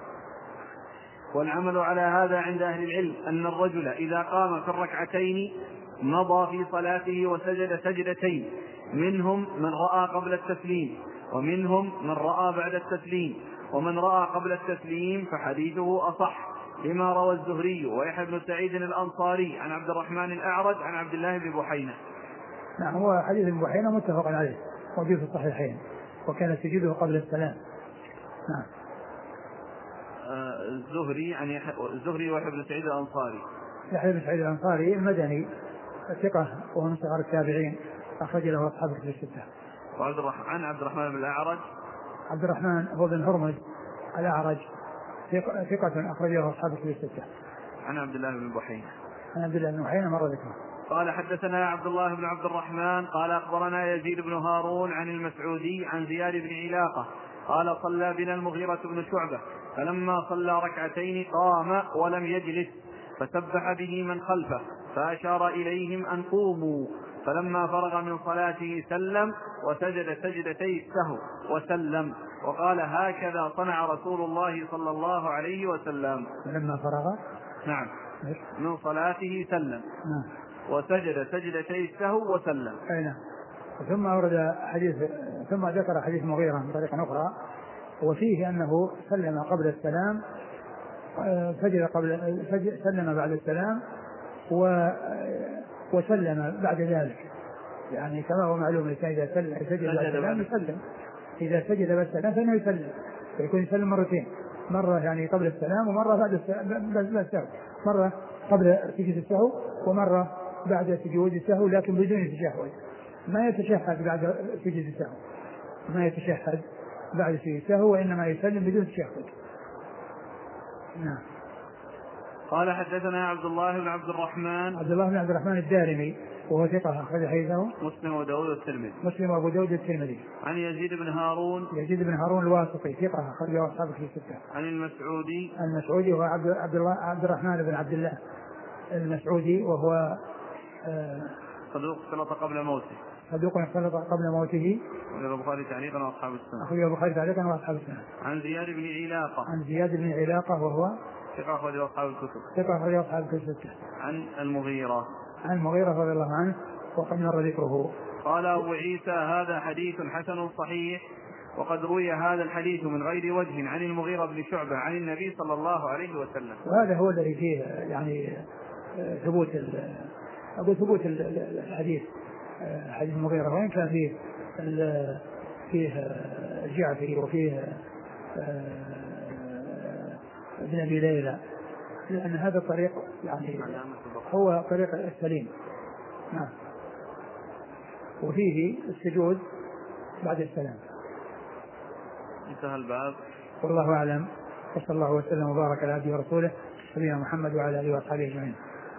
والعمل على هذا عند أهل العلم أن الرجل إذا قام في الركعتين مضى في صلاته وسجد سجدتين منهم من رأى قبل التسليم ومنهم من رأى بعد التسليم ومن رأى قبل التسليم فحديثه أصح لما روى الزهري ويحيى بن سعيد الأنصاري عن عبد الرحمن الأعرج عن عبد الله بن بحينة. نعم هو حديث ابن بحينة متفق عليه موجود في الصحيحين وكان سجوده قبل السلام. نعم. الزهري عن الزهري ويحيى بن سعيد الأنصاري. يحيى بن سعيد الأنصاري المدني ثقة وهو من صغار التابعين أخرج له أصحاب الكتب الستة. وعبد الرحمن عن عبد الرحمن بن الأعرج. عبد الرحمن هو بن هرمز الأعرج ثقة أخرجه أصحاب الكتب الستة. عن عبد الله بن بحينة. عن عبد الله بن بحينة مر ذكره. قال حدثنا عبد الله بن عبد الرحمن قال أخبرنا يزيد بن هارون عن المسعودي عن زياد بن علاقة قال صلى بنا المغيرة بن شعبة فلما صلى ركعتين قام ولم يجلس فسبح به من خلفه فأشار إليهم أن قوموا، فلما فرغ من صلاته سلم وسجد سجدتي السهو وسلم، وقال هكذا صنع رسول الله صلى الله عليه وسلم. فلما فرغ نعم من صلاته سلم وسجد سجدتي السهو وسلم. أين؟ ثم أورد حديث ثم ذكر حديث مغيرة من طريقة أخرى وفيه أنه سلم قبل السلام سجد قبل سلم بعد السلام وسلم بعد ذلك، يعني كما هو معلوم إذا سجد بعد السلام يسلم، إذا سجد بعد السلام فإنه يسلم، فيكون يسلم مرتين، مرة يعني قبل السلام ومرة بعد السلام، مرة قبل سجود السهو ومرة بعد سجود السهو لكن بدون تشهد، ما يتشهد بعد سجود السهو، ما يتشهد بعد سجود السهو وإنما يسلم بدون تشهد. نعم. قال حدثنا عبد الله بن عبد الرحمن عبد الله بن عبد الرحمن الدارمي وهو ثقة أخرج حديثه مسلم وداود والترمذي مسلم وأبو داود الترمذي. عن يزيد بن هارون يزيد بن هارون الواسطي ثقة أخرجه أصحاب الكتب الستة. عن المسعودي المسعودي هو عبد عبد الله عبد الرحمن بن عبد الله المسعودي وهو آه صدوق اختلط قبل موته صدوق اختلط قبل موته أخرجه البخاري تعليقا وأصحاب السنة أخرجه البخاري تعليقا وأصحاب السنة. عن زياد بن علاقة عن زياد بن علاقة وهو ثقة أخرجه أصحاب الكتب ثقة أخرجه أصحاب الكتب الستة. عن المغيرة عن المغيرة رضي الله عنه وقد مر ذكره. قال أبو عيسى هذا حديث حسن صحيح، وقد روي هذا الحديث من غير وجه عن المغيرة بن شعبة عن النبي صلى الله عليه وسلم. وهذا هو الذي فيه يعني ثبوت أقول ثبوت الحديث حديث المغيرة، وإن كان فيه فيه الجعفري وفيه ابن أبي ليلى، لأن هذا الطريق يعني هو طريق السليم. نعم. وفيه السجود بعد السلام. انتهى الباب. والله أعلم، وصلى الله وسلم وبارك على عبده ورسوله نبينا محمد وعلى آله وأصحابه أجمعين.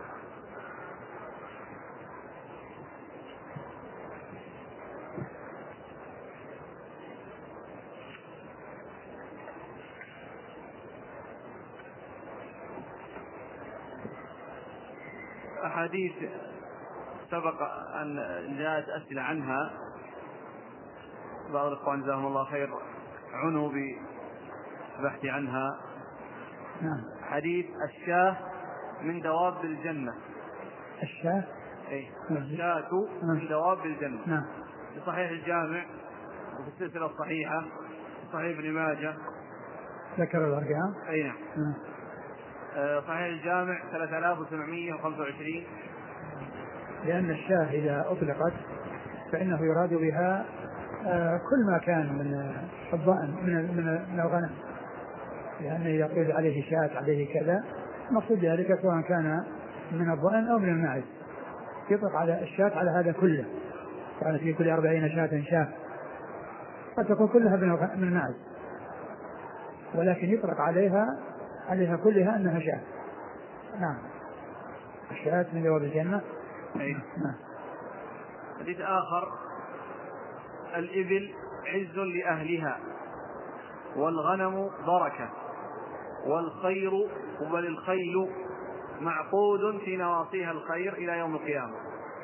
أحاديث سبق أن جاءت أسئلة عنها، بعض الإخوان جزاهم الله خير عنوا بالبحث عنها. نعم. حديث الشاة من دواب الجنة. الشاة أي الشاة من دواب الجنة. نعم. في صحيح الجامع وفي السلسلة الصحيحة في صحيح ابن ماجه ذكر الأرقام. أي نعم. نعم. صحيح الجامع ثلاثة آلاف وسبعمائة وخمسة وعشرين. لأن الشاة إذا أطلقت فإنه يراد بها كل ما كان من الضأن من من الغنم، لأنه يقول عليه شاة عليه كذا، مقصود ذلك سواء كان من الضأن أو من الماعز، يطلق على الشاة على هذا كله، كانت في كل أربعين شاة شاة، قد تكون كلها من الماعز، ولكن يطلق عليها عليها كلها أنها شاة. نعم. الشاة من دواب الجنة. أي. نعم. حديث آخر الإبل عز لأهلها والغنم بركة والخير بل الخيل معقود في نواصيها الخير إلى يوم القيامة،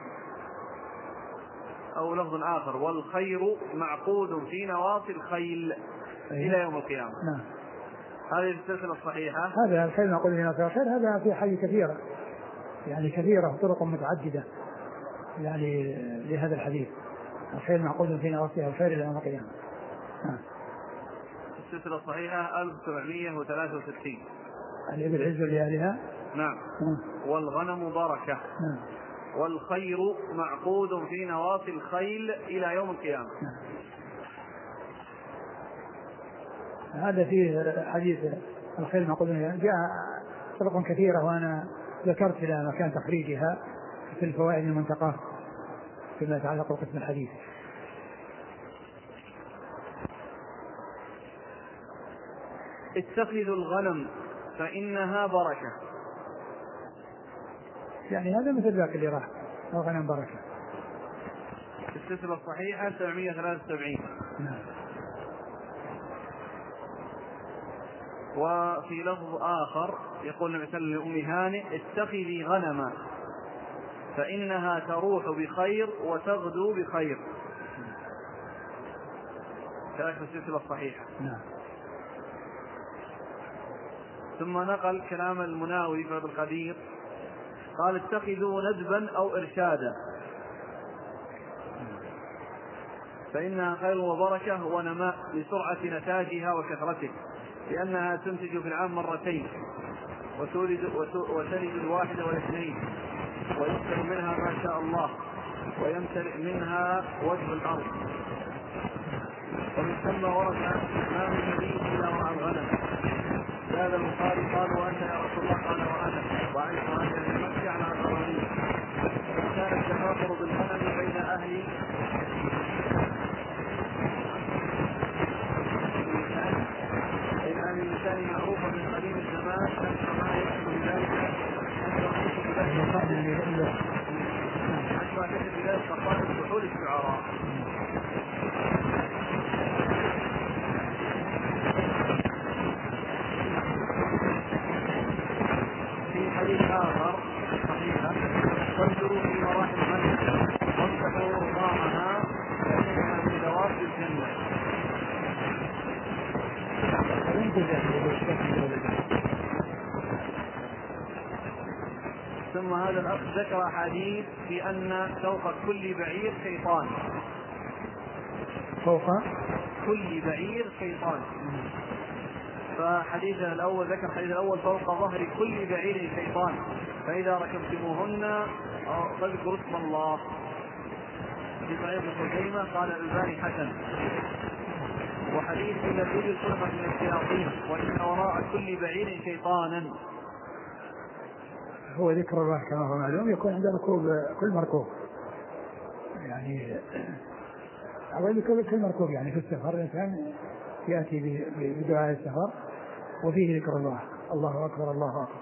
أو لفظ آخر والخير معقود في نواصي الخيل إلى يوم القيامة. نعم. هذه السلسلة الصحيحة. هذا الخير معقود في نواصي الخير، هذا في حي كثيرة يعني كثيرة وطرق متعددة يعني لهذا الحديث، الخير معقود في نواصيها الخير إلى يوم القيامة. السلسلة الصحيحة ألف وسبعمائة وثلاثة وستين. الإبل عز لأهلها. نعم. والغنم بركة. نعم. والخير معقود في نواصي الخيل إلى يوم القيامة. نعم. هذا فيه حديث الخير معقود جاء طرق كثيرة، وأنا ذكرت إلى مكان تخريجها في الفوائد المنتقاه فيما يتعلق بقسم الحديث. اتخذوا الغنم فإنها بركة، يعني هذا مثل ذاك اللي راح الغنم بركة. السلسلة الصحيحة سبعمائة وثلاثة وسبعين. نعم. وفي لفظ آخر يقول النبي صلى الله عليه وسلم لأم هانئ اتخذي غنما فإنها تروح بخير وتغدو بخير، كذلك في السلسلة الصحيحة. نعم. ثم نقل كلام المناوي في القدير قال اتخذوا ندبا أو إرشادا فإنها خير وبركة ونماء لسرعة نتاجها وكثرته، لأنها تنتج في العام مرتين وتولد, وتلد الواحدة والاثنين ويكثر منها ما شاء الله ويمتلئ منها وجه الأرض. ومن ثم ورد ما من نبي إلا ورعى الغنم. هذا البخاري قال وأنت يا رسول الله؟ قال وأنا وعيت أن يتمتع على الغنم. كان التفاخر بالغنم بين أهل أن الإنسان معروفا من قديم الزمان أنت ما يحصل ذلك أشبه كتب بذلك قصائد فحول الشعراء. في حديث آخر صحيحة وانظروا في مراحل الغنم وامسحوا رضاعها فإنها من دواب الجنة. ثم هذا الأخ ذكر حديث بأن فوق كل بعير شيطان، فوق كل بعير شيطان. فحديثه الأول ذكر حديث الأول فوق ظهر كل بعير شيطان فإذا ركبتموهن فاذكروا اسم الله. في صحيح ابن خزيمة قال الألباني حسن. وحديث إن الإبل خلقت من الشياطين وإن وراء كل بعير شيطانا، هو ذكر الله كما هو معلوم يكون عند ركوب كل مركوب، يعني أول كل مركوب يعني في السفر الإنسان يأتي بدعاء السفر وفيه ذكر الله، الله أكبر الله أكبر.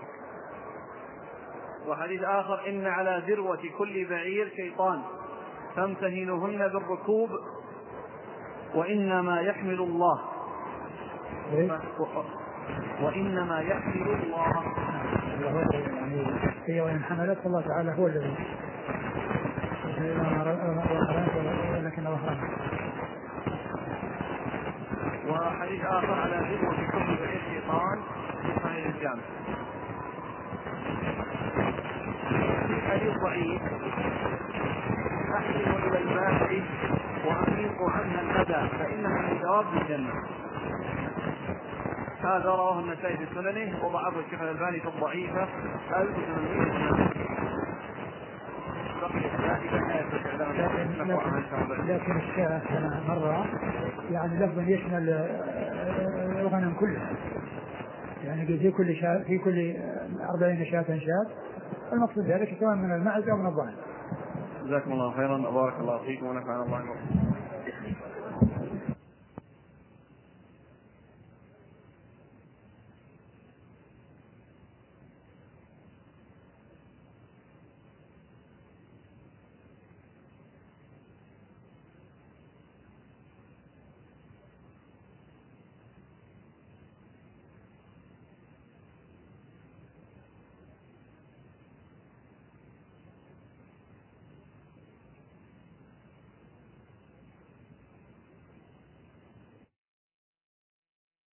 وحديث آخر إن على ذروة كل بعير شيطان فامتهنوهن بالركوب وإنما يحمل الله وإنما يحمل الله يعني هي وإن حملت الله تعالى هو الذي ولكن ظهرنا. وحديث آخر على ذروة كل بعير شيطان في صحيح الجامع. في حديث ضعيف أحسنوا إلى الماء وأميقوا عنها الأذى فإنها من دواب الجنة. هذا رواه النسائي في سننه وضعفه الشيخ الألباني في الضعيفة ألف وثمانمائة. لكن الشاة كما مرة يعني لفظا يشمل الغنم كلها، يعني في كل شاة في كل أربعين شاة شاة، المقصود ذلك سواء من المعز أو من الضأن. جزاكم الله خيرا وبارك الله فيكم ونفعنا الله بكم.